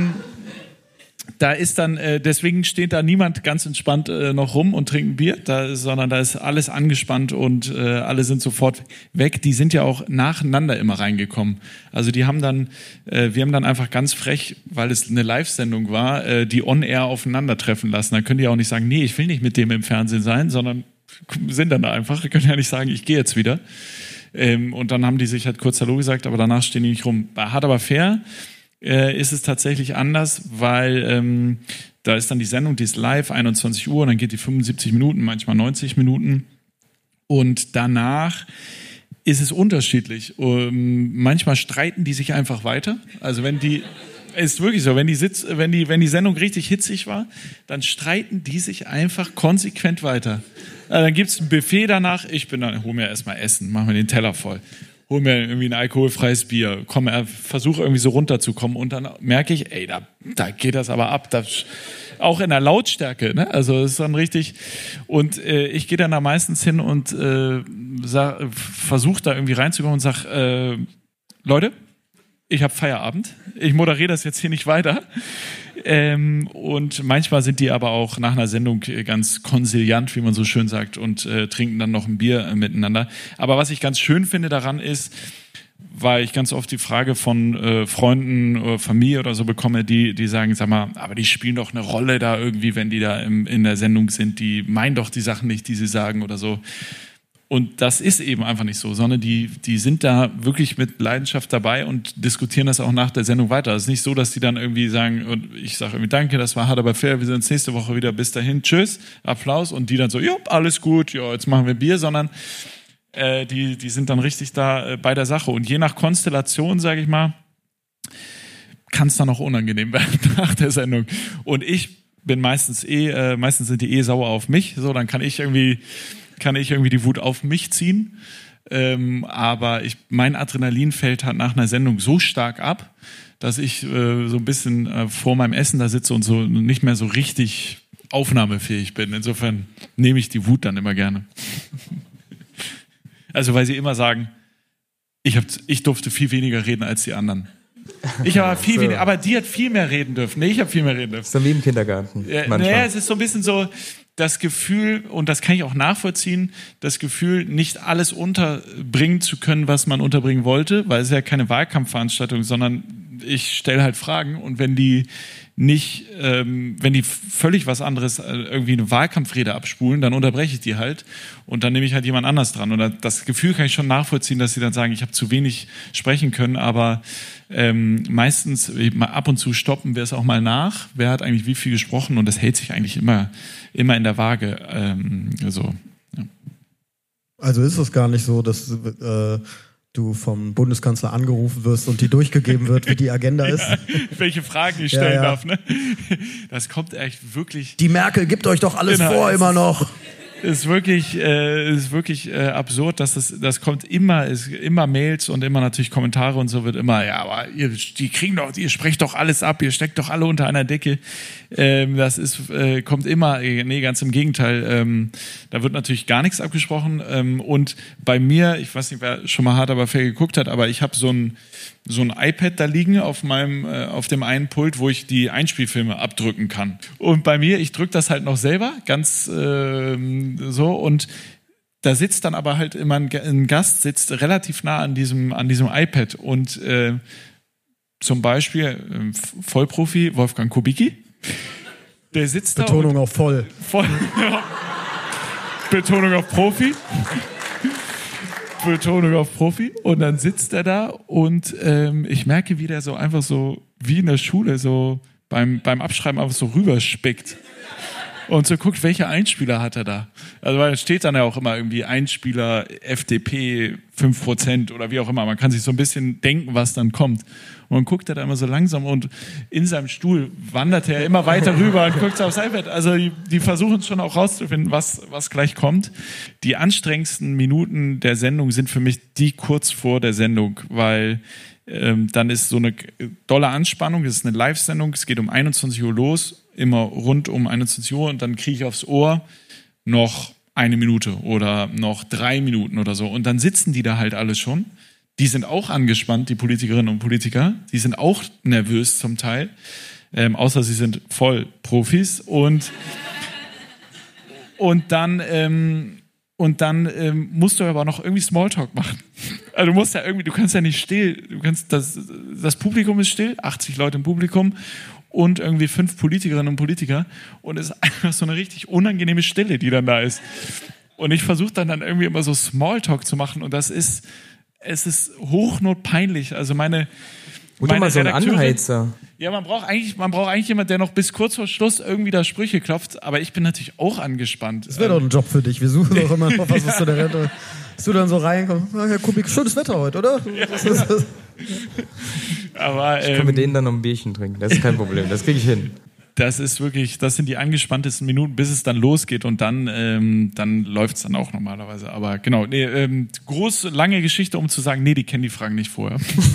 da ist dann, deswegen steht da niemand ganz entspannt noch rum und trinkt ein Bier, sondern da ist alles angespannt und alle sind sofort weg. Die sind ja auch nacheinander immer reingekommen. Also die haben dann, wir haben dann einfach ganz frech, weil es eine Live-Sendung war, die on-air aufeinandertreffen lassen. Da können die auch nicht sagen, nee, ich will nicht mit dem im Fernsehen sein, sondern sind dann da einfach. Die können ja nicht sagen, ich gehe jetzt wieder. Und dann haben die sich halt kurz Hallo gesagt, aber danach stehen die nicht rum. Bei Hart aber fair ist es tatsächlich anders, weil da ist dann die Sendung, die ist live, 21 Uhr, und dann geht die 75 Minuten, manchmal 90 Minuten. Und danach ist es unterschiedlich. Manchmal streiten die sich einfach weiter. Also ist wirklich so, wenn die Sendung richtig hitzig war, dann streiten die sich einfach konsequent weiter. Dann gibt's ein Buffet danach, hol mir erstmal Essen, mach mir den Teller voll. Hol mir irgendwie ein alkoholfreies Bier, versuche irgendwie so runterzukommen, und dann merke ich, ey, da geht das aber ab. Auch in der Lautstärke, ne? Also es ist dann richtig. Und ich gehe dann da meistens hin und versuche da irgendwie reinzukommen und sag, Leute, ich habe Feierabend. Ich moderiere das jetzt hier nicht weiter. Und manchmal sind die aber auch nach einer Sendung ganz konsiliant, wie man so schön sagt, und trinken dann noch ein Bier miteinander. Aber was ich ganz schön finde daran ist, weil ich ganz oft die Frage von Freunden, Familie oder so bekomme, die sagen, sag mal, aber die spielen doch eine Rolle da irgendwie, wenn die da in der Sendung sind. Die meinen doch die Sachen nicht, die sie sagen oder so. Und das ist eben einfach nicht so, sondern die sind da wirklich mit Leidenschaft dabei und diskutieren das auch nach der Sendung weiter. Es ist nicht so, dass die dann irgendwie sagen, und ich sage irgendwie, danke, das war hart aber fair, wir sehen uns nächste Woche wieder, bis dahin, tschüss, Applaus, und die dann so, ja, alles gut, ja, jetzt machen wir Bier, sondern die sind dann richtig da bei der Sache. Und je nach Konstellation, sage ich mal, kann es dann auch unangenehm werden nach der Sendung. Und ich bin meistens sind die sauer auf mich, so, dann kann ich irgendwie die Wut auf mich ziehen. Aber mein Adrenalin fällt halt nach einer Sendung so stark ab, dass ich so ein bisschen vor meinem Essen da sitze und so nicht mehr so richtig aufnahmefähig bin. Insofern nehme ich die Wut dann immer gerne. Also weil sie immer sagen, ich durfte viel weniger reden als die anderen. Ich habe viel weniger, aber die hat viel mehr reden dürfen. Nee, ich habe viel mehr reden dürfen. So wie im Kindergarten. Naja, es ist so ein bisschen so das Gefühl, und das kann ich auch nachvollziehen, das Gefühl, nicht alles unterbringen zu können, was man unterbringen wollte, weil es ist ja keine Wahlkampfveranstaltung, sondern ich stelle halt Fragen, und wenn die völlig was anderes, irgendwie eine Wahlkampfrede abspulen, dann unterbreche ich die halt und dann nehme ich halt jemand anders dran. Und das Gefühl kann ich schon nachvollziehen, dass sie dann sagen, ich habe zu wenig sprechen können, aber meistens ab und zu stoppen wir es auch mal nach, wer hat eigentlich wie viel gesprochen, und das hält sich eigentlich immer in der Waage. Ja. Also ist es gar nicht so, dass du vom Bundeskanzler angerufen wirst und die durchgegeben wird, wie die Agenda ist. Welche Fragen ich stellen darf, ne? Das kommt echt wirklich. Die Merkel gibt euch doch alles vor, immer noch. Ist wirklich absurd, dass das kommt immer Mails und immer natürlich Kommentare, und so wird immer, ja, aber ihr sprecht doch alles ab, ihr steckt doch alle unter einer Decke. Das kommt immer, nee, ganz im Gegenteil. Da wird natürlich gar nichts abgesprochen. Und bei mir, ich weiß nicht, wer schon mal hart aber fair geguckt hat, aber ich habe so ein iPad da liegen auf dem einen Pult, wo ich die Einspielfilme abdrücken kann. Und bei mir, ich drücke das halt noch selber, ganz so, und da sitzt dann aber halt immer ein Gast, sitzt relativ nah an diesem iPad, und zum Beispiel Vollprofi Wolfgang Kubicki. Der sitzt da. Betonung auf voll. Betonung auf Profi. Betonung auf Profi. Und dann sitzt er da und ich merke, wie der so einfach so, wie in der Schule, so beim Abschreiben einfach so rüberspickt. Und so guckt, welche Einspieler hat er da. Also weil da steht dann ja auch immer irgendwie Einspieler FDP 5% oder wie auch immer. Man kann sich so ein bisschen denken, was dann kommt. Und dann guckt er da immer so langsam und in seinem Stuhl wandert er immer weiter rüber und guckt aufs iPad. Also die versuchen schon auch rauszufinden, was gleich kommt. Die anstrengendsten Minuten der Sendung sind für mich die kurz vor der Sendung, weil dann ist so eine dolle Anspannung. Es ist eine Live-Sendung, es geht um 21 Uhr los. Immer rund um 21 Uhr und dann kriege ich aufs Ohr noch 1 Minute oder noch 3 Minuten oder so. Und dann sitzen die da halt alle schon. Die sind auch angespannt, die Politikerinnen und Politiker. Die sind auch nervös zum Teil. Außer sie sind voll Profis. Und dann musst du aber noch irgendwie Smalltalk machen. Also du kannst ja nicht still. Das Publikum ist still, 80 Leute im Publikum. Und irgendwie 5 Politikerinnen und Politiker und es ist einfach so eine richtig unangenehme Stille, die dann da ist. Und ich versuche dann irgendwie immer so Smalltalk zu machen und es ist hochnotpeinlich. Also meine mal so ein Anheizer. Ja, man braucht eigentlich jemanden, der noch bis kurz vor Schluss irgendwie da Sprüche klopft, aber ich bin natürlich auch angespannt. Das wäre doch ein Job für dich. Wir suchen doch immer noch was du da rettest. Dass du dann so reinkommst, Herr Kubik, schönes Wetter heute, oder? Ja. Aber, ich kann mit denen dann noch ein Bierchen trinken, das ist kein Problem, das kriege ich hin. Das sind die angespanntesten Minuten, bis es dann losgeht und dann läuft es dann auch normalerweise. Aber genau, lange Geschichte, um zu sagen, die kennen die Fragen nicht vorher.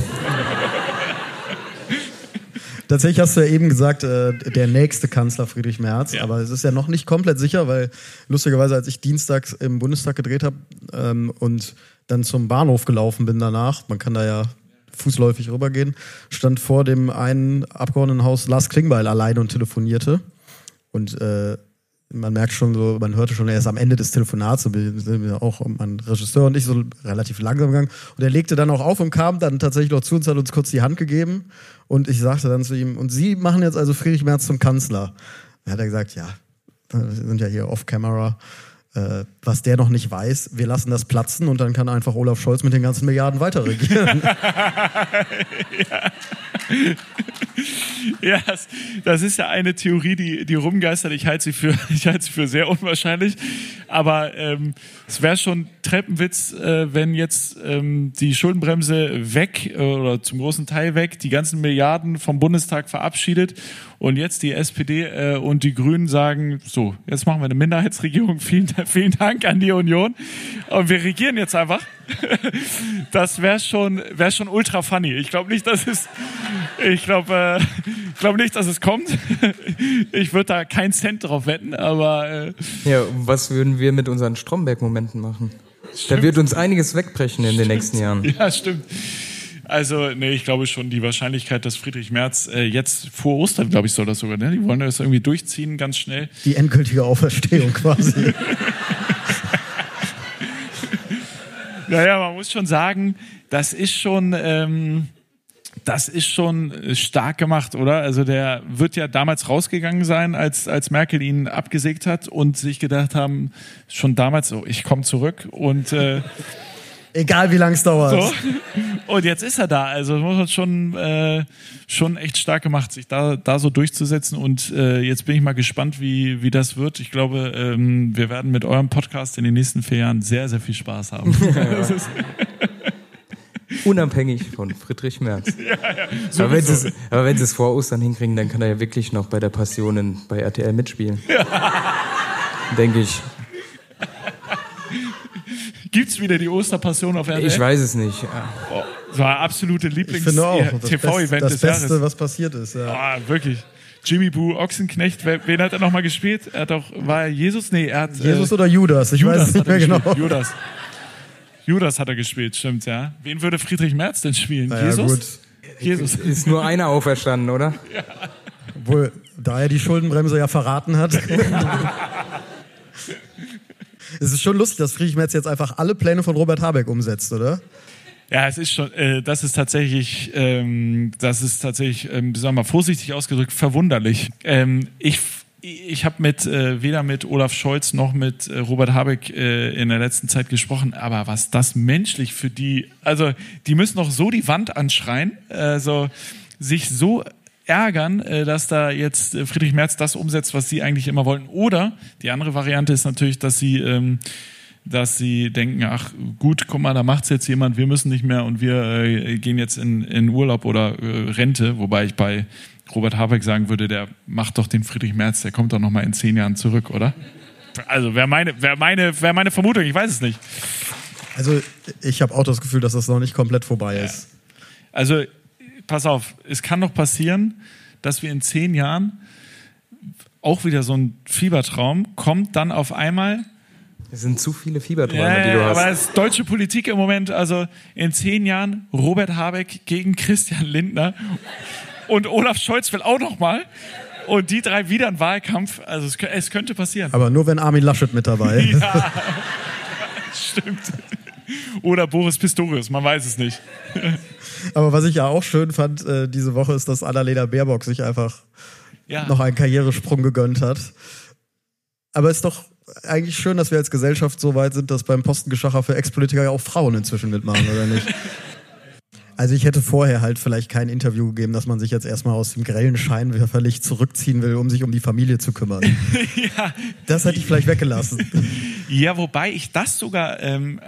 Tatsächlich hast du ja eben gesagt, der nächste Kanzler Friedrich Merz, ja. Aber es ist ja noch nicht komplett sicher, weil lustigerweise, als ich dienstags im Bundestag gedreht habe und dann zum Bahnhof gelaufen bin danach, man kann da ja fußläufig rübergehen, stand vor dem einen Abgeordnetenhaus Lars Klingbeil alleine und telefonierte. Und man merkt schon so, man hörte schon, er ist am Ende des Telefonats, auch mein Regisseur und ich so relativ langsam gegangen. Und er legte dann auch auf und kam dann tatsächlich noch zu uns, hat uns kurz die Hand gegeben. Und ich sagte dann zu ihm, und Sie machen jetzt also Friedrich Merz zum Kanzler. Dann hat er gesagt, ja, wir sind ja hier off-camera. Was der noch nicht weiß, wir lassen das platzen und dann kann einfach Olaf Scholz mit den ganzen Milliarden weiter regieren. Ja, das ist ja eine Theorie, die rumgeistert. Ich halte sie für sehr unwahrscheinlich. Aber es wäre schon Treppenwitz, wenn jetzt die Schuldenbremse weg oder zum großen Teil weg, die ganzen Milliarden vom Bundestag verabschiedet und jetzt die SPD und die Grünen sagen, so, jetzt machen wir eine Minderheitsregierung. Vielen Dank an die Union. Und wir regieren jetzt einfach. Das wäre schon ultra funny. Ich glaube nicht, dass es kommt. Ich würde da keinen Cent drauf wetten, aber ja, was würden wir mit unseren Stromberg-Momenten machen? Stimmt. Da wird uns einiges wegbrechen in den nächsten Jahren. Ja, stimmt. Also, ich glaube schon, die Wahrscheinlichkeit, dass Friedrich Merz jetzt vor Ostern, glaube ich, soll das sogar, ne? Die wollen das irgendwie durchziehen, ganz schnell. Die endgültige Auferstehung quasi. Naja, man muss schon sagen, das ist schon stark gemacht, oder? Also der wird ja damals rausgegangen sein, als Merkel ihn abgesägt hat und sich gedacht haben, schon damals so, ich komme zurück und egal wie lange es dauert. So. Und jetzt ist er da. Also muss man schon echt stark gemacht, sich da so durchzusetzen. Und jetzt bin ich mal gespannt, wie das wird. Ich glaube, wir werden mit eurem Podcast in den nächsten 4 Jahren sehr, sehr viel Spaß haben. Ja. Unabhängig von Friedrich Merz. Ja, aber wenn sie es vor Ostern hinkriegen, dann kann er ja wirklich noch bei der Passion bei RTL mitspielen. Ja. Denke ich. Gibt's wieder die Osterpassion auf RTL? Ich weiß es nicht. Oh, das war absolute Lieblings-TV-Event des Jahres. Das Beste, was passiert ist. Ja. Oh, wirklich. Jimmy Boo, Ochsenknecht, wen hat er nochmal gespielt? War er Jesus? Nee, er hat... Jesus oder Judas? Ich weiß es nicht mehr genau. Judas hat er gespielt, stimmt, ja. Wen würde Friedrich Merz denn spielen? Ja, Jesus? Gut. Jesus. Ist nur einer auferstanden, oder? Ja. Obwohl, da er die Schuldenbremse ja verraten hat... Es ist schon lustig, dass Friedrich Merz jetzt einfach alle Pläne von Robert Habeck umsetzt, oder? Ja, es ist schon, das ist tatsächlich, sagen wir mal vorsichtig ausgedrückt, verwunderlich. Ich habe weder mit Olaf Scholz noch mit Robert Habeck in der letzten Zeit gesprochen, aber was das menschlich für die, also die müssen doch so die Wand anschreien, sich so ärgern, dass da jetzt Friedrich Merz das umsetzt, was sie eigentlich immer wollten. Oder die andere Variante ist natürlich, dass sie denken, ach gut, guck mal, da macht's jetzt jemand, wir müssen nicht mehr und wir gehen jetzt in Urlaub oder Rente, wobei ich bei Robert Habeck sagen würde, der macht doch den Friedrich Merz, der kommt doch noch mal in 10 Jahren zurück, oder? Also wäre meine Vermutung, ich weiß es nicht. Also ich habe auch das Gefühl, dass das noch nicht komplett vorbei ist. Also pass auf, es kann doch passieren, dass wir in 10 Jahren auch wieder so ein Fiebertraum kommt, dann auf einmal. Es sind zu viele Fieberträume, die du hast. Aber es ist deutsche Politik im Moment, also in 10 Jahren Robert Habeck gegen Christian Lindner und Olaf Scholz will auch noch mal und die 3 wieder einen Wahlkampf, also es könnte passieren. Aber nur wenn Armin Laschet mit dabei ist. Ja, stimmt. Oder Boris Pistorius, man weiß es nicht. Aber was ich ja auch schön fand diese Woche ist, dass Annalena Baerbock sich einfach noch einen Karrieresprung gegönnt hat. Aber es ist doch eigentlich schön, dass wir als Gesellschaft so weit sind, dass beim Postengeschacher für Ex-Politiker ja auch Frauen inzwischen mitmachen, oder nicht? Also ich hätte vorher halt vielleicht kein Interview gegeben, dass man sich jetzt erstmal aus dem grellen Scheinwerferlicht zurückziehen will, um sich um die Familie zu kümmern. Ja. Das hätte ich vielleicht weggelassen. Ja, wobei ich das sogar,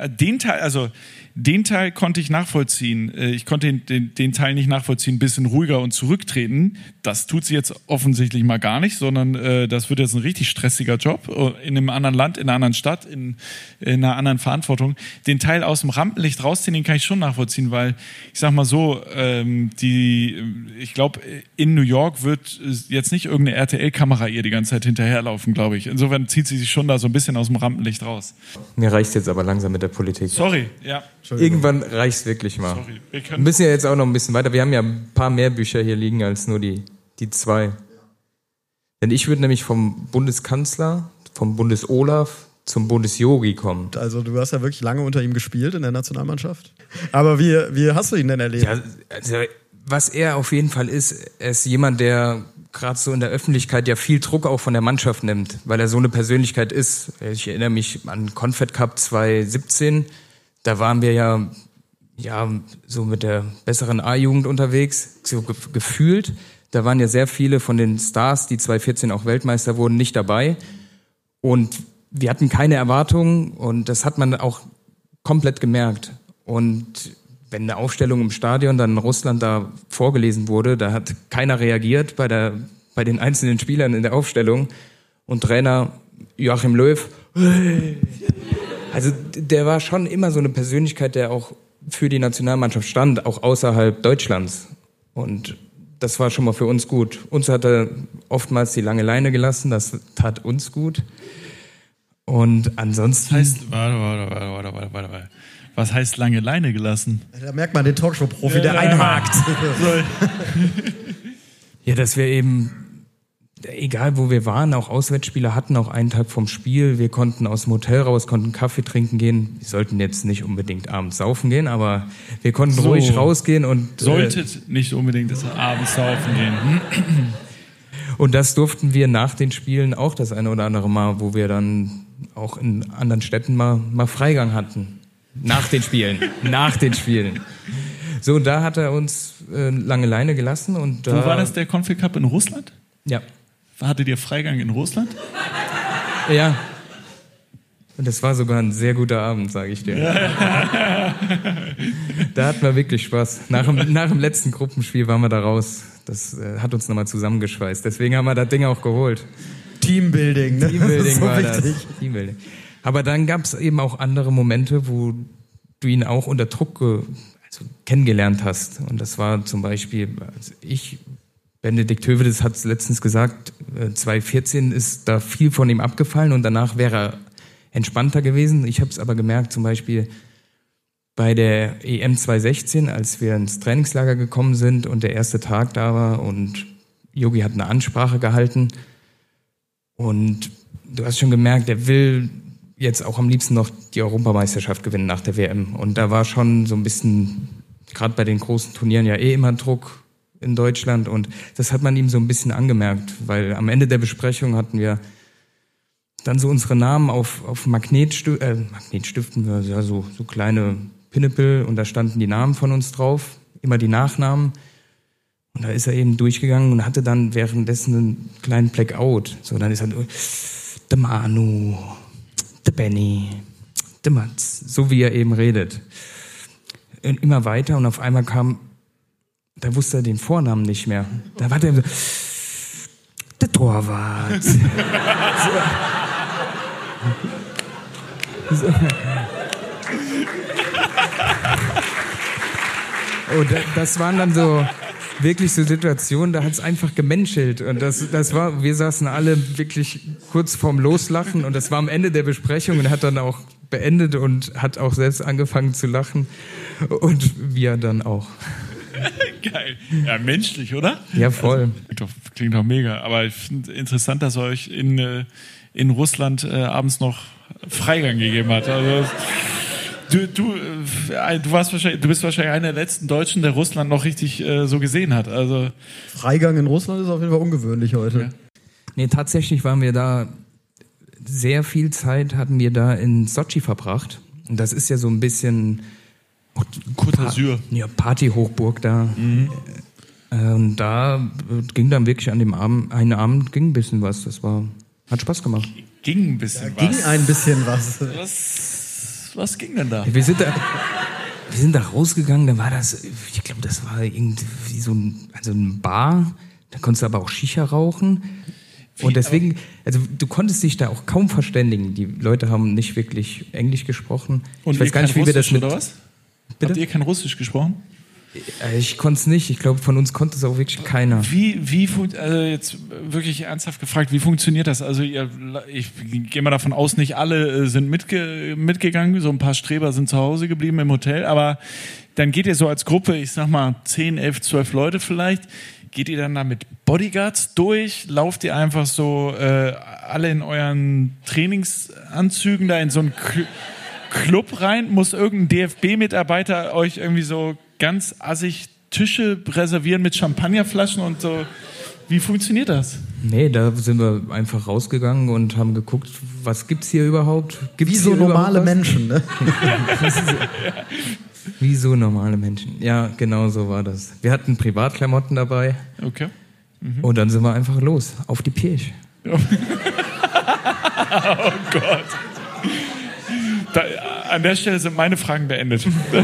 den Teil konnte ich nachvollziehen. Ich konnte den Teil nicht nachvollziehen, ein bisschen ruhiger und zurücktreten. Das tut sie jetzt offensichtlich mal gar nicht, sondern das wird jetzt ein richtig stressiger Job in einem anderen Land, in einer anderen Stadt, in einer anderen Verantwortung. Den Teil aus dem Rampenlicht rausziehen, den kann ich schon nachvollziehen, weil ich sag mal so, ich glaube, in New York wird jetzt nicht irgendeine RTL-Kamera ihr die ganze Zeit hinterherlaufen, glaube ich. Insofern zieht sie sich schon da so ein bisschen aus dem Rampenlicht raus. Mir reicht's jetzt aber langsam mit der Politik. Sorry, ja. Irgendwann reicht's wirklich mal. Sorry, wir müssen ja jetzt auch noch ein bisschen weiter. Wir haben ja ein paar mehr Bücher hier liegen als nur die 2. Denn ich würde nämlich vom Bundeskanzler, vom Bundes-Olaf zum Bundes-Yogi kommen. Also du hast ja wirklich lange unter ihm gespielt in der Nationalmannschaft. Aber wie hast du ihn denn erlebt? Ja, also, was er auf jeden Fall ist, er ist jemand, der gerade so in der Öffentlichkeit ja viel Druck auch von der Mannschaft nimmt, weil er so eine Persönlichkeit ist. Ich erinnere mich an Confed Cup 2017. Da waren wir ja so mit der besseren A-Jugend unterwegs, so gefühlt. Da waren ja sehr viele von den Stars, die 2014 auch Weltmeister wurden, nicht dabei. Und wir hatten keine Erwartungen und das hat man auch komplett gemerkt. Und wenn eine Aufstellung im Stadion dann in Russland da vorgelesen wurde, da hat keiner reagiert bei den einzelnen Spielern in der Aufstellung. Und Trainer Joachim Löw, also der war schon immer so eine Persönlichkeit, der auch für die Nationalmannschaft stand, auch außerhalb Deutschlands. Und das war schon mal für uns gut. Uns hat er oftmals die lange Leine gelassen, das tat uns gut. Und ansonsten... Warte. Was heißt lange Leine gelassen? Da merkt man den Talkshow-Profi, der einhakt. Ja, dass wir eben, egal wo wir waren, auch Auswärtsspieler hatten, auch einen Tag vom Spiel. Wir konnten aus dem Hotel raus, konnten Kaffee trinken gehen. Wir sollten jetzt nicht unbedingt abends saufen gehen, aber wir konnten ruhig rausgehen und... Solltet nicht unbedingt abends saufen gehen. Und das durften wir nach den Spielen auch das eine oder andere Mal, wo wir dann auch in anderen Städten mal Freigang hatten. Nach den Spielen. So, und da hat er uns lange Leine gelassen. Und Wo war das, der Confed Cup in Russland? Ja. Hattet ihr Freigang in Russland? Ja. Und das war sogar ein sehr guter Abend, sage ich dir. Da hatten wir wirklich Spaß. Nach dem letzten Gruppenspiel waren wir da raus. Das hat uns nochmal zusammengeschweißt. Deswegen haben wir das Ding auch geholt. Teambuilding, ne? Teambuilding das ist so war wichtig. das. Teambuilding. Aber dann gab es eben auch andere Momente, wo du ihn auch unter Druck kennengelernt hast. Und das war zum Beispiel, Benedikt Hövedes hat es letztens gesagt, 2014 ist da viel von ihm abgefallen und danach wäre er entspannter gewesen. Ich habe es aber gemerkt, zum Beispiel bei der EM 2016, als wir ins Trainingslager gekommen sind und der erste Tag da war und Yogi hat eine Ansprache gehalten und du hast schon gemerkt, er will jetzt auch am liebsten noch die Europameisterschaft gewinnen nach der WM. Und da war schon so ein bisschen, gerade bei den großen Turnieren ja immer Druck in Deutschland. Und das hat man ihm so ein bisschen angemerkt, weil am Ende der Besprechung hatten wir dann so unsere Namen auf Magnetstiften, ja, so kleine Pinnepel, und da standen die Namen von uns drauf, immer die Nachnamen. Und da ist er eben durchgegangen und hatte dann währenddessen einen kleinen Blackout. So, dann ist er, der Manu, der Benny, der Mats, so wie er eben redet. Und immer weiter, und auf einmal da wusste er den Vornamen nicht mehr. Da war der so, der Torwart. So. Oh, das waren dann so wirklich so Situationen, da hat es einfach gemenschelt. Und das war, wir saßen alle wirklich kurz vorm Loslachen, und das war am Ende der Besprechung, und hat dann auch beendet und hat auch selbst angefangen zu lachen. Und wir dann auch. Geil. Ja, menschlich, oder? Ja, voll. Also, klingt doch mega. Aber ich finde interessant, dass er euch in Russland abends noch Freigang gegeben hat. Also, du bist wahrscheinlich einer der letzten Deutschen, der Russland noch richtig so gesehen hat. Also Freigang in Russland ist auf jeden Fall ungewöhnlich heute. Ja. Nee, tatsächlich waren wir da, sehr viel Zeit hatten wir da in Sotschi verbracht. Und das ist ja so ein bisschen Côte d'Azur. Ja, Partyhochburg da. Mhm. Und da ging dann wirklich an dem einen Abend ging ein bisschen was. Hat Spaß gemacht. Ging ein bisschen was. Ging ein bisschen was. Was ging denn da? Wir sind da rausgegangen, da war das, ich glaube, das war irgendwie so ein Bar, da konntest du aber auch Shisha rauchen. Und deswegen, also du konntest dich da auch kaum verständigen. Die Leute haben nicht wirklich Englisch gesprochen. Und ich weiß gar nicht, wie wir das oder was? Bitte? Habt ihr kein Russisch gesprochen? Ich konnte es nicht. Ich glaube, von uns konnte es auch wirklich keiner. Also jetzt wirklich ernsthaft gefragt, wie funktioniert das? Also ich gehe mal davon aus, nicht alle sind mitgegangen. So ein paar Streber sind zu Hause geblieben im Hotel. Aber dann geht ihr so als Gruppe, ich sag mal 10, 11, 12 Leute vielleicht, geht ihr dann da mit Bodyguards durch? Lauft ihr einfach so alle in euren Trainingsanzügen da in so einen Club rein? Muss irgendein DFB-Mitarbeiter euch irgendwie so ganz assig Tische reservieren mit Champagnerflaschen und so? Wie funktioniert das? Nee, da sind wir einfach rausgegangen und haben geguckt, was gibt's hier überhaupt? Gibt's wie so normale Menschen, ne? Wie so normale Menschen. Ja, genau so war das. Wir hatten Privatklamotten dabei. Okay. Mhm. Und dann sind wir einfach los, auf die Pirsch. Oh Gott. An der Stelle sind meine Fragen beendet.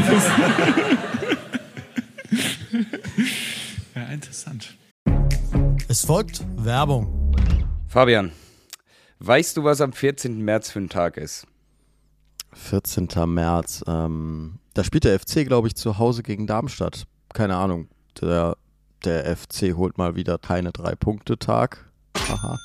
Ja, interessant. Es folgt Werbung. Fabian, weißt du, was am 14. März für ein Tag ist? 14. März, da spielt der FC, glaube ich, zu Hause gegen Darmstadt. Keine Ahnung, der FC holt mal wieder keine 3-Punkte-Tag. Aha.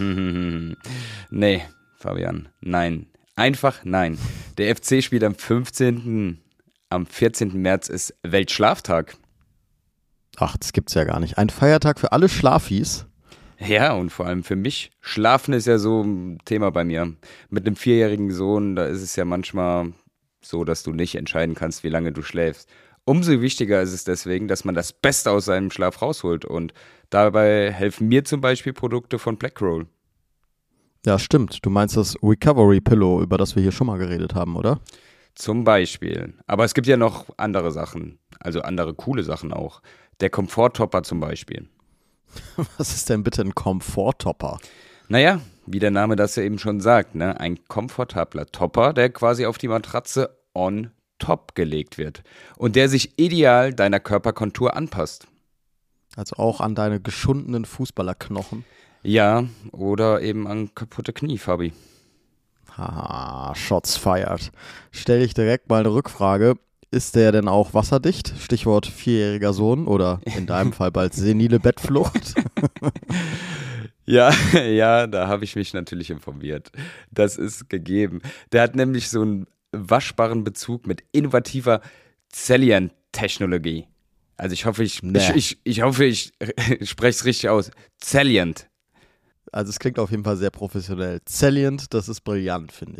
Nee, Fabian, nein. Einfach nein. Der FC spielt am 14. März ist Weltschlaftag. Ach, das gibt's ja gar nicht. Ein Feiertag für alle Schlafis. Ja, und vor allem für mich. Schlafen ist ja so ein Thema bei mir. Mit einem 4-jährigen Sohn, da ist es ja manchmal so, dass du nicht entscheiden kannst, wie lange du schläfst. Umso wichtiger ist es deswegen, dass man das Beste aus seinem Schlaf rausholt. Und dabei helfen mir zum Beispiel Produkte von Blackroll. Ja, stimmt. Du meinst das Recovery Pillow, über das wir hier schon mal geredet haben, oder? Zum Beispiel. Aber es gibt ja noch andere Sachen. Also andere coole Sachen auch. Der Komforttopper zum Beispiel. Was ist denn bitte ein Komforttopper? Naja, wie der Name das ja eben schon sagt, ne? Ein komfortabler Topper, der quasi auf die Matratze on top gelegt wird. Und der sich ideal deiner Körperkontur anpasst. Also auch an deine geschundenen Fußballerknochen? Ja, oder eben an kaputte Knie, Fabi. Haha, Shots fired. Stell ich direkt mal eine Rückfrage. Ist der denn auch wasserdicht? Stichwort 4-jähriger Sohn oder in deinem Fall bald senile Bettflucht? Ja, da habe ich mich natürlich informiert. Das ist gegeben. Der hat nämlich so einen waschbaren Bezug mit innovativer Zellient-Technologie. Also ich hoffe, ich spreche es richtig aus. Zellient. Also es klingt auf jeden Fall sehr professionell. Zellient, das ist brillant, finde ich.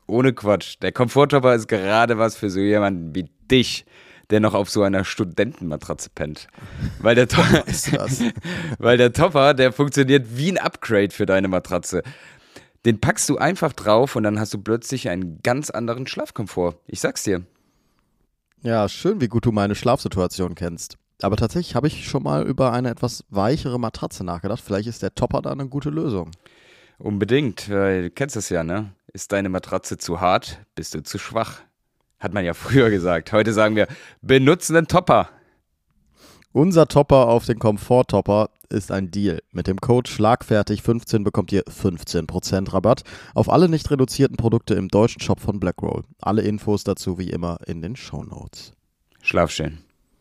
ohne Quatsch. Der Komforttopper ist gerade was für so jemanden wie dich, der noch auf so einer Studentenmatratze pennt. Weil der Topper, der funktioniert wie ein Upgrade für deine Matratze. Den packst du einfach drauf und dann hast du plötzlich einen ganz anderen Schlafkomfort. Ich sag's dir. Ja, schön, wie gut du meine Schlafsituation kennst. Aber tatsächlich habe ich schon mal über eine etwas weichere Matratze nachgedacht. Vielleicht ist der Topper da eine gute Lösung. Unbedingt, weil du kennst es ja, ne? Ist deine Matratze zu hart, bist du zu schwach. Hat man ja früher gesagt. Heute sagen wir, benutze einen Topper. Unser Topper auf den Komfort-Topper ist ein Deal. Mit dem Code Schlagfertig15 bekommt ihr 15% Rabatt auf alle nicht reduzierten Produkte im deutschen Shop von Blackroll. Alle Infos dazu wie immer in den Shownotes. Schlaf schön.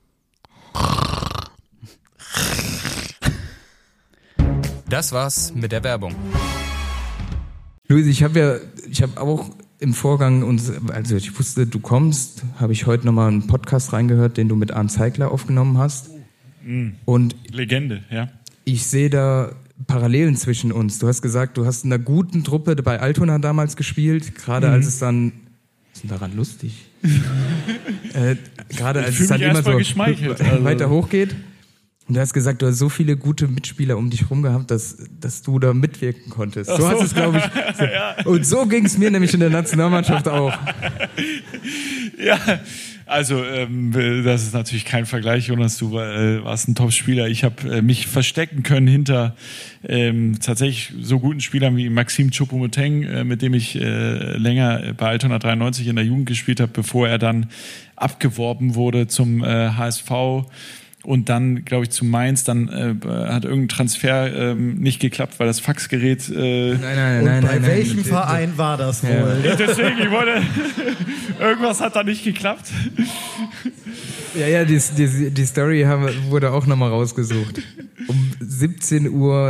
Das war's mit der Werbung. Luis, ich habe auch im Vorgang, also ich wusste, du kommst, habe ich heute nochmal einen Podcast reingehört, den du mit Arndt Zeigler aufgenommen hast. Und Legende, ja. Ich sehe da Parallelen zwischen uns. Du hast gesagt, du hast in einer guten Truppe bei Altona damals gespielt, gerade als es dann, was ist denn daran lustig? Gerade als es dann immer so weiter hochgeht. Und du hast gesagt, du hast so viele gute Mitspieler um dich rum gehabt, dass du da mitwirken konntest. So hast es, glaube ich. So. Ja. Und so ging es mir nämlich in der Nationalmannschaft auch. Ja, also das ist natürlich kein Vergleich, Jonas. Du warst ein Top-Spieler. Ich habe mich verstecken können hinter tatsächlich so guten Spielern wie Maxim Choupo-Moting, mit dem ich länger bei Altona 93 in der Jugend gespielt habe, bevor er dann abgeworben wurde zum HSV. Und dann, glaube ich, zu Mainz, dann hat irgendein Transfer nicht geklappt, weil das Faxgerät... Nein, bei welchem Verein war das wohl? Ja. Deswegen, irgendwas hat da nicht geklappt. Ja, die Story wurde auch nochmal rausgesucht. Um 17:53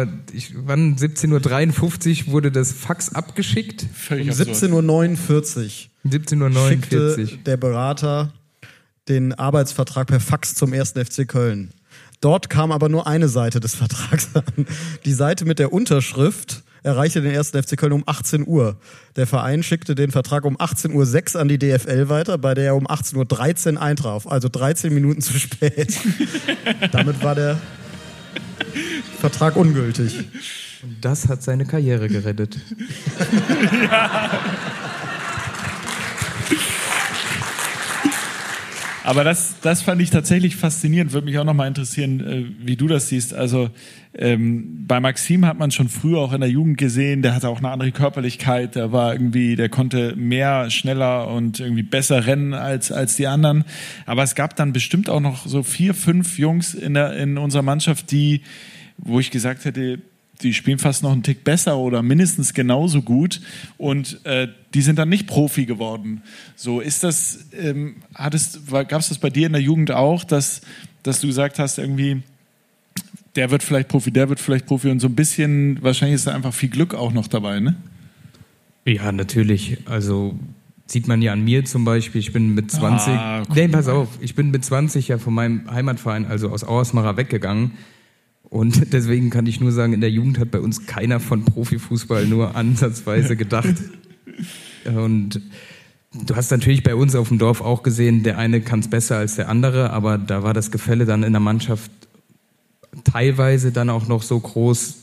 Uhr wurde das Fax abgeschickt. Um 17:49 Uhr. 17:49 schickte der Berater den Arbeitsvertrag per Fax zum 1. FC Köln. Dort kam aber nur eine Seite des Vertrags an. Die Seite mit der Unterschrift erreichte den 1. FC Köln um 18 Uhr. Der Verein schickte den Vertrag um 18:06 Uhr an die DFL weiter, bei der er um 18:13 Uhr eintraf. Also 13 Minuten zu spät. Damit war der Vertrag ungültig. Und das hat seine Karriere gerettet. Ja. Aber das fand ich tatsächlich faszinierend. Würde mich auch nochmal interessieren, wie du das siehst. Also bei Maxim hat man schon früher auch in der Jugend gesehen, der hatte auch eine andere Körperlichkeit. Der konnte mehr, schneller und irgendwie besser rennen als die anderen. Aber es gab dann bestimmt auch noch so 4, 5 Jungs in unserer Mannschaft, wo ich gesagt hätte, die spielen fast noch einen Tick besser oder mindestens genauso gut und die sind dann nicht Profi geworden. So ist das, gab es das bei dir in der Jugend auch, dass du gesagt hast, irgendwie, der wird vielleicht Profi und so ein bisschen, wahrscheinlich ist da einfach viel Glück auch noch dabei, ne? Ja, natürlich. Also sieht man ja an mir zum Beispiel, ich bin mit 20, pass auf, ich bin mit 20 ja von meinem Heimatverein, also aus Auersmacher, weggegangen. Und deswegen kann ich nur sagen, in der Jugend hat bei uns keiner von Profifußball nur ansatzweise gedacht. Und du hast natürlich bei uns auf dem Dorf auch gesehen, der eine kann es besser als der andere, aber da war das Gefälle dann in der Mannschaft teilweise dann auch noch so groß,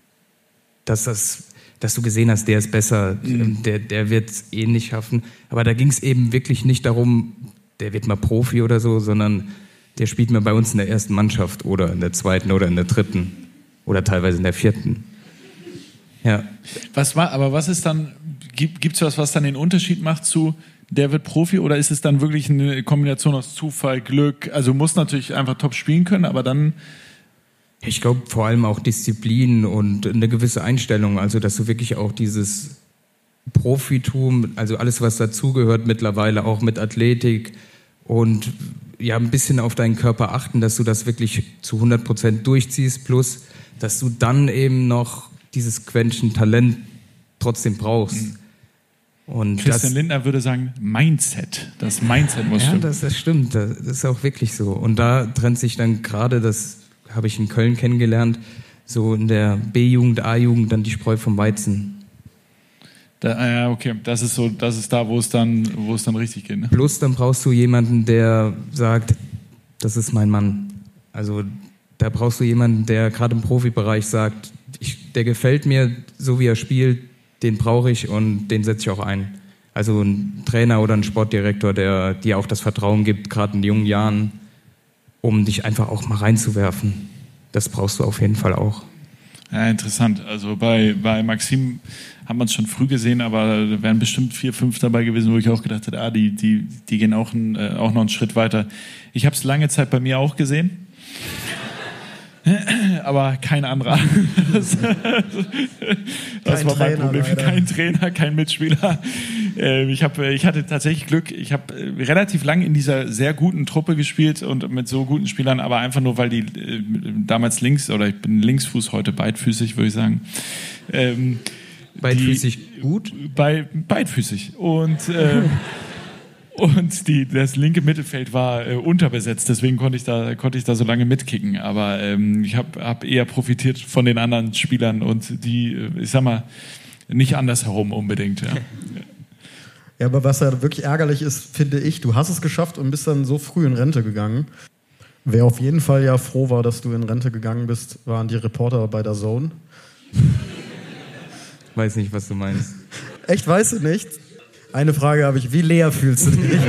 dass du gesehen hast, der ist besser, der wird es eh nicht schaffen. Aber da ging es eben wirklich nicht darum, der wird mal Profi oder so, sondern der spielt mir bei uns in der ersten Mannschaft oder in der zweiten oder in der dritten oder teilweise in der vierten. Ja. Was ist dann, gibt's was dann den Unterschied macht zu, der wird Profi, oder ist es dann wirklich eine Kombination aus Zufall, Glück? Also muss natürlich einfach top spielen können, aber dann... Ich glaube vor allem auch Disziplin und eine gewisse Einstellung, also dass du wirklich auch dieses Profitum, also alles was dazugehört mittlerweile, auch mit Athletik und ja, ein bisschen auf deinen Körper achten, dass du das wirklich zu 100% durchziehst, plus, dass du dann eben noch dieses Quäntchen Talent trotzdem brauchst. Und Christian Lindner würde sagen, Mindset. Das Mindset muss stimmen. Ja, das stimmt. Das ist auch wirklich so. Und da trennt sich dann gerade, das habe ich in Köln kennengelernt, so in der B-Jugend, A-Jugend dann die Spreu vom Weizen. Okay, das ist da, wo es dann richtig geht. Ne? Plus dann brauchst du jemanden, der sagt, das ist mein Mann. Also da brauchst du jemanden, der gerade im Profibereich sagt, der gefällt mir, so wie er spielt, den brauche ich und den setze ich auch ein. Also ein Trainer oder ein Sportdirektor, der dir auch das Vertrauen gibt, gerade in jungen Jahren, um dich einfach auch mal reinzuwerfen. Das brauchst du auf jeden Fall auch. Ja, interessant. Also bei Maxim haben wir es schon früh gesehen, aber da wären bestimmt 4, 5 dabei gewesen, wo ich auch gedacht hätte, die gehen auch noch einen Schritt weiter. Ich habe es lange Zeit bei mir auch gesehen. Aber kein anderer. Das war mein Problem. Kein Trainer, kein Mitspieler. Ich hatte tatsächlich Glück. Ich habe relativ lang in dieser sehr guten Truppe gespielt und mit so guten Spielern, aber einfach nur, weil die damals ich bin Linksfuß, heute beidfüßig, würde ich sagen. Beidfüßig gut? Beidfüßig. Und das linke Mittelfeld war unterbesetzt, deswegen konnte ich da so lange mitkicken. Aber ich hab eher profitiert von den anderen Spielern und die, ich sag mal, nicht andersherum unbedingt. Ja. Ja, aber was ja wirklich ärgerlich ist, finde ich, du hast es geschafft und bist dann so früh in Rente gegangen. Wer auf jeden Fall ja froh war, dass du in Rente gegangen bist, waren die Reporter bei der Zone. Weiß nicht, was du meinst. Echt, weißt du nicht? Eine Frage habe ich, wie leer fühlst du dich?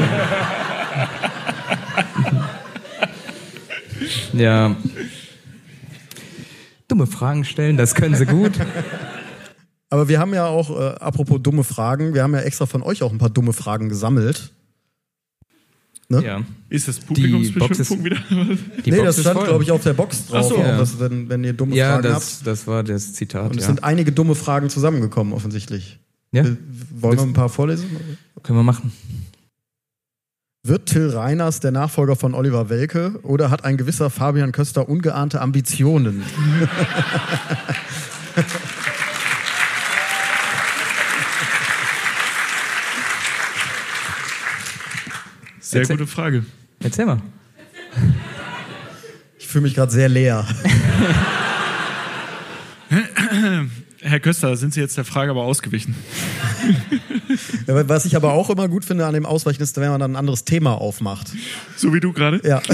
Ja. Dumme Fragen stellen, das können sie gut. Aber wir haben ja auch, apropos dumme Fragen, wir haben ja extra von euch auch ein paar dumme Fragen gesammelt. Ne? Ja. Ist das Publikumsbeschimpfung wieder? Das stand, glaube ich, auf der Box drauf, so. auch, dass, wenn ihr dumme Fragen habt. Ja, das war das Zitat. Und es sind einige dumme Fragen zusammengekommen, offensichtlich. Ja? Wollen wir ein paar vorlesen? Können wir machen. Wird Till Reiners der Nachfolger von Oliver Welke oder hat ein gewisser Fabian Köster ungeahnte Ambitionen? Sehr gute Frage. Erzähl mal. Ich fühle mich gerade sehr leer. Herr Köster, da sind Sie jetzt der Frage aber ausgewichen. Ja, was ich aber auch immer gut finde an dem Ausweichen ist, wenn man dann ein anderes Thema aufmacht. So wie du gerade? Ja.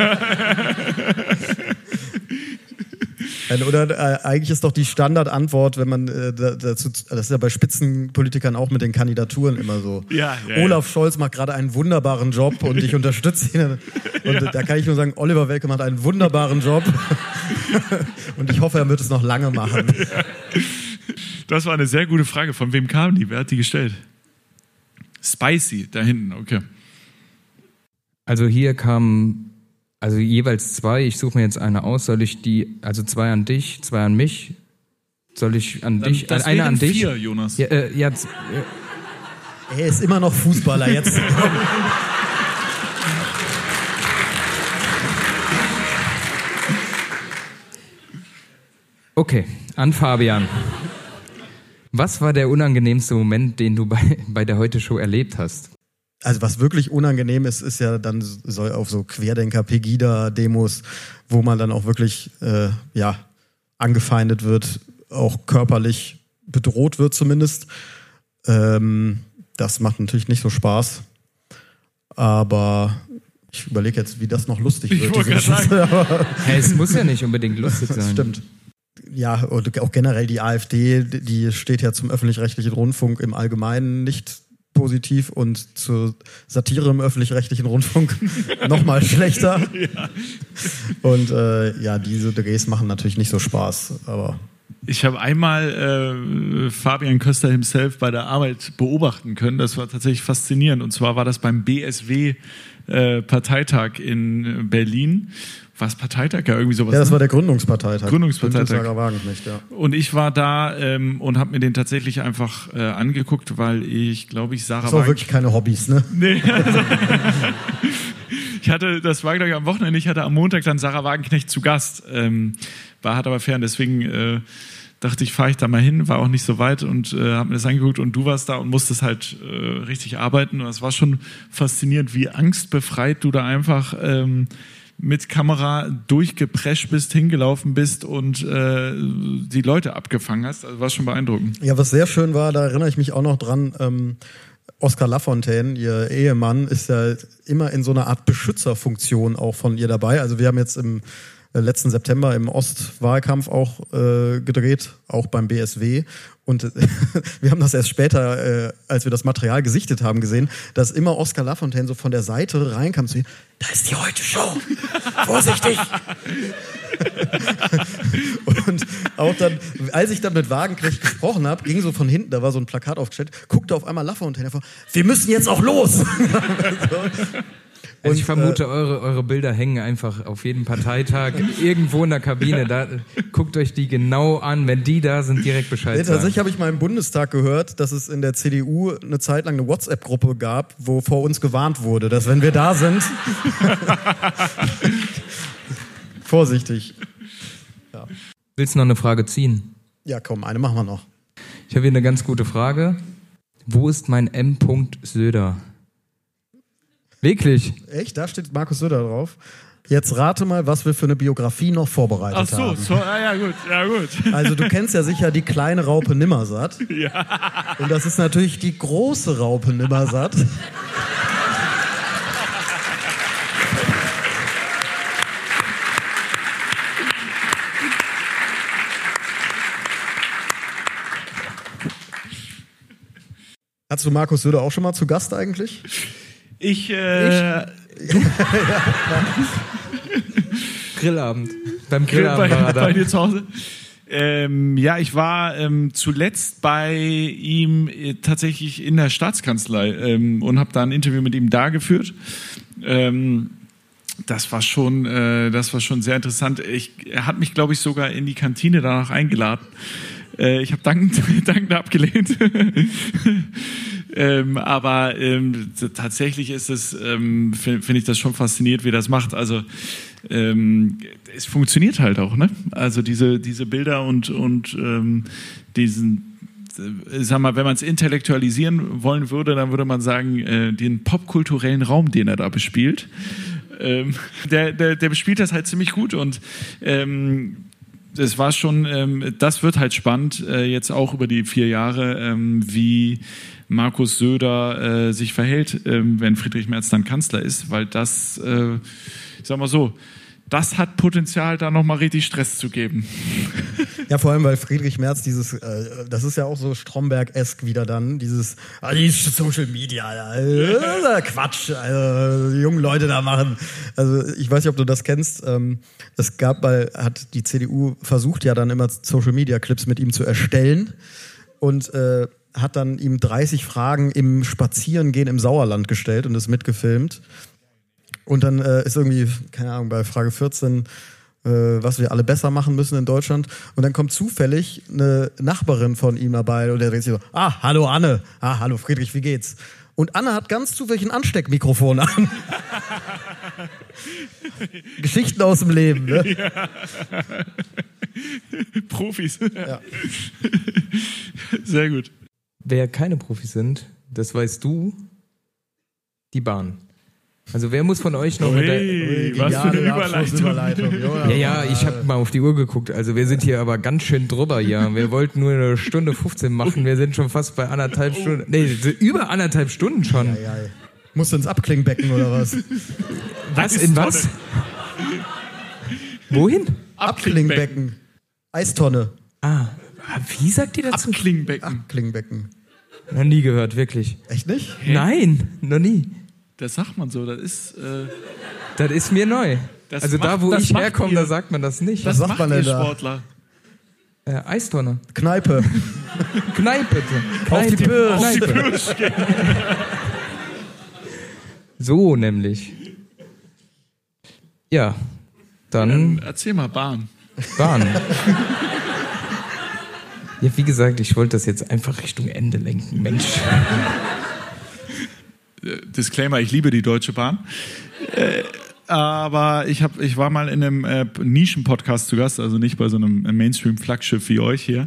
Oder eigentlich ist doch die Standardantwort, wenn man dazu, das ist ja bei Spitzenpolitikern auch mit den Kandidaturen immer so. Ja, Olaf Scholz macht gerade einen wunderbaren Job und ich unterstütze ihn. Und da kann ich nur sagen, Oliver Welke macht einen wunderbaren Job und ich hoffe, er wird es noch lange machen. Ja. Das war eine sehr gute Frage. Von wem kam die? Wer hat die gestellt? Spicy, da hinten, okay. Also hier kamen jeweils 2. Ich suche mir jetzt eine aus. Soll ich also 2 an dich, 2 an mich? Soll ich an dich, eine an dich? 4, Jonas. Ja, er ist immer noch Fußballer jetzt. Okay, an Fabian. Was war der unangenehmste Moment, den du bei der Heute-Show erlebt hast? Also was wirklich unangenehm ist, ist ja dann so auf so Querdenker-Pegida-Demos, wo man dann auch wirklich angefeindet wird, auch körperlich bedroht wird zumindest. Das macht natürlich nicht so Spaß. Aber ich überlege jetzt, wie das noch lustig wird. Ich wollte gerade sagen. Es muss ja nicht unbedingt lustig sein. Das stimmt. Ja, und auch generell die AfD, die steht ja zum öffentlich-rechtlichen Rundfunk im Allgemeinen nicht positiv und zur Satire im öffentlich-rechtlichen Rundfunk nochmal schlechter. Ja. Und diese Drehs machen natürlich nicht so Spaß, aber... Ich habe einmal Fabian Köster himself bei der Arbeit beobachten können. Das war tatsächlich faszinierend. Und zwar war das beim BSW-Parteitag in Berlin. War es Parteitag? Ja, irgendwie sowas. Ja, das war der Gründungsparteitag. Gründungsparteitag. Wagenknecht, ja. Und ich war da und habe mir den tatsächlich einfach angeguckt, weil ich, glaube ich, Sarah Das sind auch wirklich keine Hobbys, ne? Nee. Das war, glaube ich, am Wochenende. Ich hatte am Montag dann Sarah Wagenknecht zu Gast. War hart aber fern, deswegen dachte ich, fahre ich da mal hin, war auch nicht so weit und habe mir das angeguckt und du warst da und musstest halt richtig arbeiten und das war schon faszinierend, wie angstbefreit du da einfach mit Kamera durchgeprescht bist, hingelaufen bist und die Leute abgefangen hast. Also war schon beeindruckend. Ja, was sehr schön war, da erinnere ich mich auch noch dran, Oskar Lafontaine, ihr Ehemann, ist ja immer in so einer Art Beschützerfunktion auch von ihr dabei. Also wir haben jetzt im letzten September im Ostwahlkampf auch gedreht, auch beim BSW. Und wir haben das erst später, als wir das Material gesichtet haben, gesehen, dass immer Oskar Lafontaine so von der Seite reinkam zu ihr, da ist die Heute-Show, vorsichtig! Und auch dann, als ich dann mit Wagenknecht gesprochen habe, ging so von hinten, da war so ein Plakat aufgestellt, guckte auf einmal Lafontaine vor, wir müssen jetzt auch los! Also ich vermute, eure Bilder hängen einfach auf jedem Parteitag irgendwo in der Kabine. Da, guckt euch die genau an. Wenn die da sind, direkt Bescheid sagen. Tatsächlich habe ich mal im Bundestag gehört, dass es in der CDU eine Zeit lang eine WhatsApp-Gruppe gab, wo vor uns gewarnt wurde, dass wenn wir da sind, vorsichtig. Ja. Willst du noch eine Frage ziehen? Ja, komm, eine machen wir noch. Ich habe hier eine ganz gute Frage. Wo ist mein M. Söder? Wirklich? Echt? Da steht Markus Söder drauf. Jetzt rate mal, was wir für eine Biografie noch vorbereitet haben. Ja gut. Also du kennst ja sicher die kleine Raupe Nimmersatt. Ja. Und das ist natürlich die große Raupe Nimmersatt. Hattest du Markus Söder auch schon mal zu Gast eigentlich? Grillabend. Beim Grillabend war er da. Bei dir zu Hause? Ja, ich war zuletzt bei ihm tatsächlich in der Staatskanzlei und habe da ein Interview mit ihm da geführt. Das war schon sehr interessant. Er hat mich, glaube ich, sogar in die Kantine danach eingeladen. Ich habe dankend abgelehnt. Aber tatsächlich ist es, finde ich das schon faszinierend, wie er das macht. Also es funktioniert halt auch, ne? Also diese Bilder und diesen, sag mal, wenn man es intellektualisieren wollen würde, dann würde man sagen, den popkulturellen Raum, den er da bespielt, der bespielt das halt ziemlich gut und das war schon, das wird halt spannend, jetzt auch über die 4 Jahre, wie Markus Söder sich verhält, wenn Friedrich Merz dann Kanzler ist, weil das, ich sag mal so, das hat Potenzial, da nochmal richtig Stress zu geben. Ja, vor allem, weil Friedrich Merz das ist ja auch so Stromberg-esk wieder dann, die Social Media, Quatsch, die jungen Leute da machen. Also ich weiß nicht, ob du das kennst. Es hat die CDU versucht ja dann immer Social Media Clips mit ihm zu erstellen und hat dann ihm 30 Fragen im Spazierengehen im Sauerland gestellt und ist mitgefilmt. Und dann ist irgendwie, keine Ahnung, bei Frage 14, was wir alle besser machen müssen in Deutschland. Und dann kommt zufällig eine Nachbarin von ihm dabei und der dreht sich so, hallo Anne, hallo Friedrich, wie geht's? Und Anne hat ganz zufällig ein Ansteckmikrofon an. Geschichten aus dem Leben, ne? Ja. Profis. Ja. Sehr gut. Wer keine Profis sind, das weißt du, die Bahn. Also wer muss von euch noch mit der... Was für eine Überleitung. Ja, ich habe mal auf die Uhr geguckt. Also wir sind hier aber ganz schön drüber hier. Wir wollten nur 1 Stunde 15 machen. Wir sind schon fast bei 1,5 Stunden. Nee, über 1,5 Stunden schon. Ja. Musst du ins Abklingbecken oder was? Was? In was? Wohin? Abklingbecken. Eistonne. Wie sagt ihr dazu? Abklingbecken. Noch nie gehört, wirklich. Echt nicht? Nein, noch nie. Das sagt man so, das ist... Das ist mir neu. Also da, wo ich herkomme, da sagt man das nicht. Was sagt man denn da? Sportler? Eistonne. Kneipe. Kneipe. Auf die Birsch. So nämlich. Ja, dann... Erzähl mal, Bahn. Ja, wie gesagt, ich wollte das jetzt einfach Richtung Ende lenken, Mensch. Disclaimer, ich liebe die Deutsche Bahn. Aber ich war mal in einem Nischen-Podcast zu Gast, also nicht bei so einem Mainstream-Flaggschiff wie euch hier.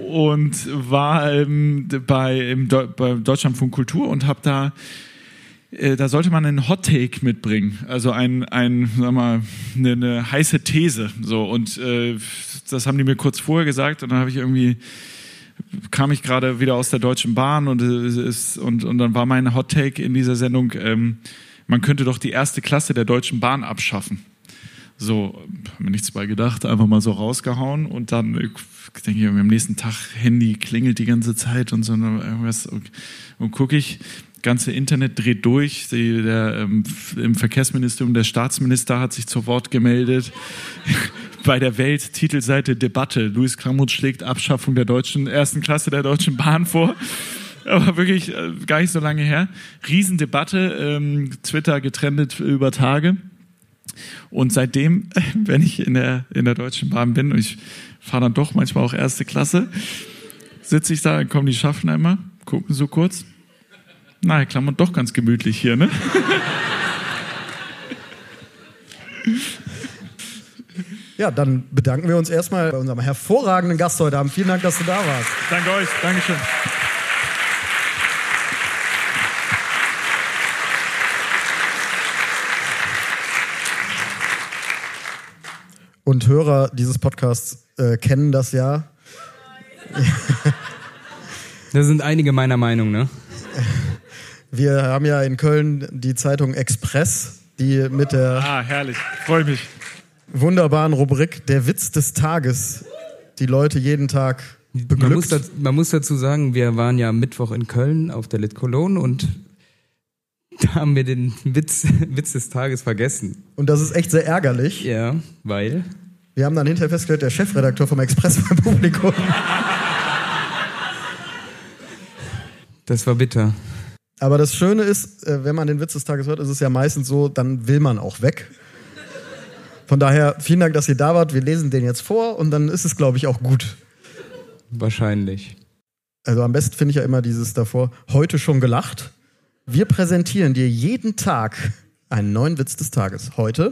Und war bei Deutschlandfunk Kultur und habe da da sollte man einen Hot Take mitbringen, also sag mal, eine heiße These, so, und das haben die mir kurz vorher gesagt und dann kam ich gerade wieder aus der Deutschen Bahn und dann war mein Hot Take in dieser Sendung, man könnte doch die erste Klasse der Deutschen Bahn abschaffen. So, hab mir nichts bei gedacht, einfach mal so rausgehauen und dann denke ich, am nächsten Tag Handy klingelt die ganze Zeit und so irgendwas und gucke ich, ganze Internet dreht durch, im Verkehrsministerium der Staatsminister hat sich zu Wort gemeldet. Bei der Welt Titelseite Debatte. Luis Krammuth schlägt Abschaffung der ersten Klasse der Deutschen Bahn vor. Aber wirklich gar nicht so lange her. Riesendebatte, Twitter getrennt über Tage. Und seitdem, wenn ich in der Deutschen Bahn bin, und ich fahre dann doch manchmal auch erste Klasse, sitze ich da, dann kommen die Schaffenheimer, gucken so kurz. Na, Herr Krammuth, doch ganz gemütlich hier, ne? Ja, dann bedanken wir uns erstmal bei unserem hervorragenden Gast heute Abend. Vielen Dank, dass du da warst. Danke euch, Dankeschön. Und Hörer dieses Podcasts kennen das ja. Da sind einige meiner Meinung, ne? Wir haben ja in Köln die Zeitung Express, die mit der herrlich, freue mich. Wunderbaren Rubrik Der Witz des Tages die Leute jeden Tag beglückt. Man muss dazu sagen, wir waren ja am Mittwoch in Köln auf der Lit Cologne und da haben wir den Witz des Tages vergessen. Und das ist echt sehr ärgerlich. Ja, weil? Wir haben dann hinterher festgestellt, der Chefredakteur vom Express beim Publikum. Das war bitter. Aber das Schöne ist, wenn man den Witz des Tages hört, ist es ja meistens so, dann will man auch weg. Von daher, vielen Dank, dass ihr da wart. Wir lesen den jetzt vor und dann ist es, glaube ich, auch gut. Wahrscheinlich. Also am besten finde ich ja immer dieses davor, heute schon gelacht. Wir präsentieren dir jeden Tag einen neuen Witz des Tages. Heute,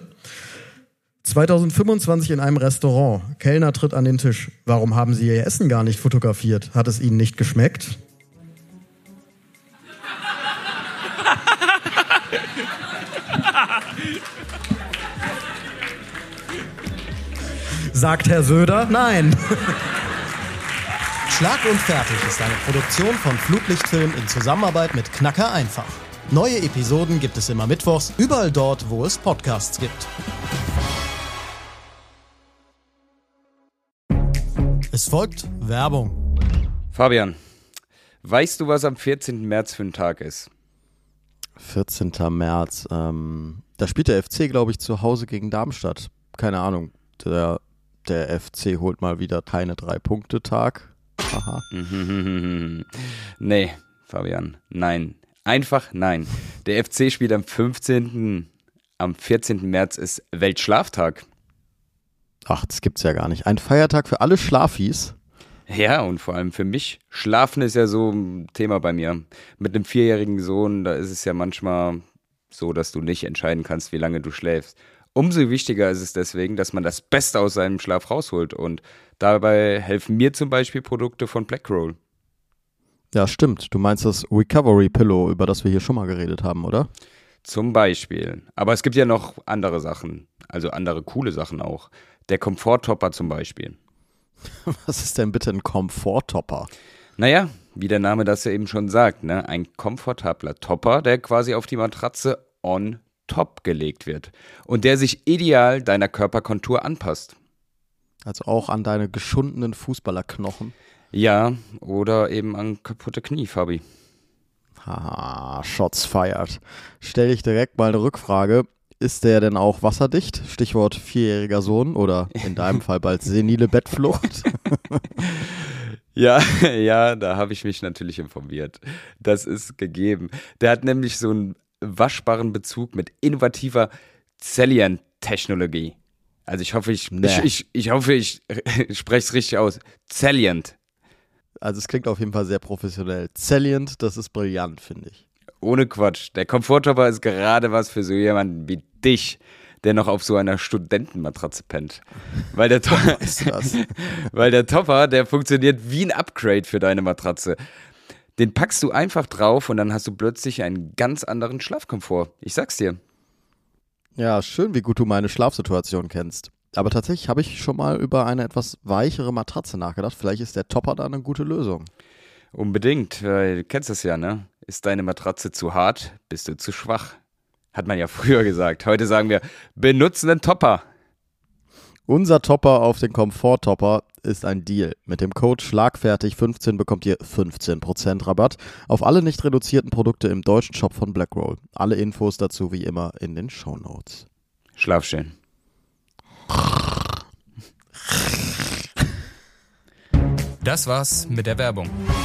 2025 in einem Restaurant. Kellner tritt an den Tisch. Warum haben Sie Ihr Essen gar nicht fotografiert? Hat es Ihnen nicht geschmeckt? Sagt Herr Söder, nein. Schlag und Fertig ist eine Produktion von Fluglichtfilm in Zusammenarbeit mit Knacker einfach. Neue Episoden gibt es immer mittwochs, überall dort, wo es Podcasts gibt. Es folgt Werbung. Fabian, weißt du, was am 14. März für ein Tag ist? 14. März. Da spielt der FC, glaube ich, zu Hause gegen Darmstadt. Keine Ahnung. Der FC holt mal wieder keine 3-Punkte-Tag. Aha. Nee, Fabian, nein. Einfach nein. Der FC spielt am 14. März ist Weltschlaftag. Ach, das gibt's ja gar nicht. Ein Feiertag für alle Schlafis. Ja, und vor allem für mich. Schlafen ist ja so ein Thema bei mir. Mit einem 4-jährigen Sohn, da ist es ja manchmal so, dass du nicht entscheiden kannst, wie lange du schläfst. Umso wichtiger ist es deswegen, dass man das Beste aus seinem Schlaf rausholt. Und dabei helfen mir zum Beispiel Produkte von Blackroll. Ja, stimmt. Du meinst das Recovery Pillow, über das wir hier schon mal geredet haben, oder? Zum Beispiel. Aber es gibt ja noch andere Sachen. Also andere coole Sachen auch. Der Komforttopper zum Beispiel. Was ist denn bitte ein Komforttopper? Naja, wie der Name das ja eben schon sagt, ne? Ein komfortabler Topper, der quasi auf die Matratze on top gelegt wird und der sich ideal deiner Körperkontur anpasst. Also auch an deine geschundenen Fußballerknochen? Ja, oder eben an kaputte Knie, Fabi. Haha, Shots fired. Stell ich direkt mal eine Rückfrage. Ist der denn auch wasserdicht? Stichwort 4-jähriger Sohn oder in deinem Fall bald senile Bettflucht? Ja, da habe ich mich natürlich informiert. Das ist gegeben. Der hat nämlich so einen waschbaren Bezug mit innovativer Zellient-Technologie. Also ich hoffe, ich spreche es richtig aus. Zellient. Also es klingt auf jeden Fall sehr professionell. Zellient, das ist brillant, finde ich. Ohne Quatsch. Der Komforttopper ist gerade was für so jemanden wie dich, der noch auf so einer Studentenmatratze pennt. Weil der Topper, der funktioniert wie ein Upgrade für deine Matratze. Den packst du einfach drauf und dann hast du plötzlich einen ganz anderen Schlafkomfort. Ich sag's dir. Ja, schön, wie gut du meine Schlafsituation kennst. Aber tatsächlich habe ich schon mal über eine etwas weichere Matratze nachgedacht. Vielleicht ist der Topper da eine gute Lösung. Unbedingt, weil du kennst es ja, ne? Ist deine Matratze zu hart, bist du zu schwach. Hat man ja früher gesagt. Heute sagen wir, benutze einen Topper. Unser Topper auf den Komfort-Topper ist ein Deal. Mit dem Code Schlagfertig15 bekommt ihr 15% Rabatt auf alle nicht reduzierten Produkte im deutschen Shop von Blackroll. Alle Infos dazu wie immer in den Shownotes. Schlaf schön. Das war's mit der Werbung.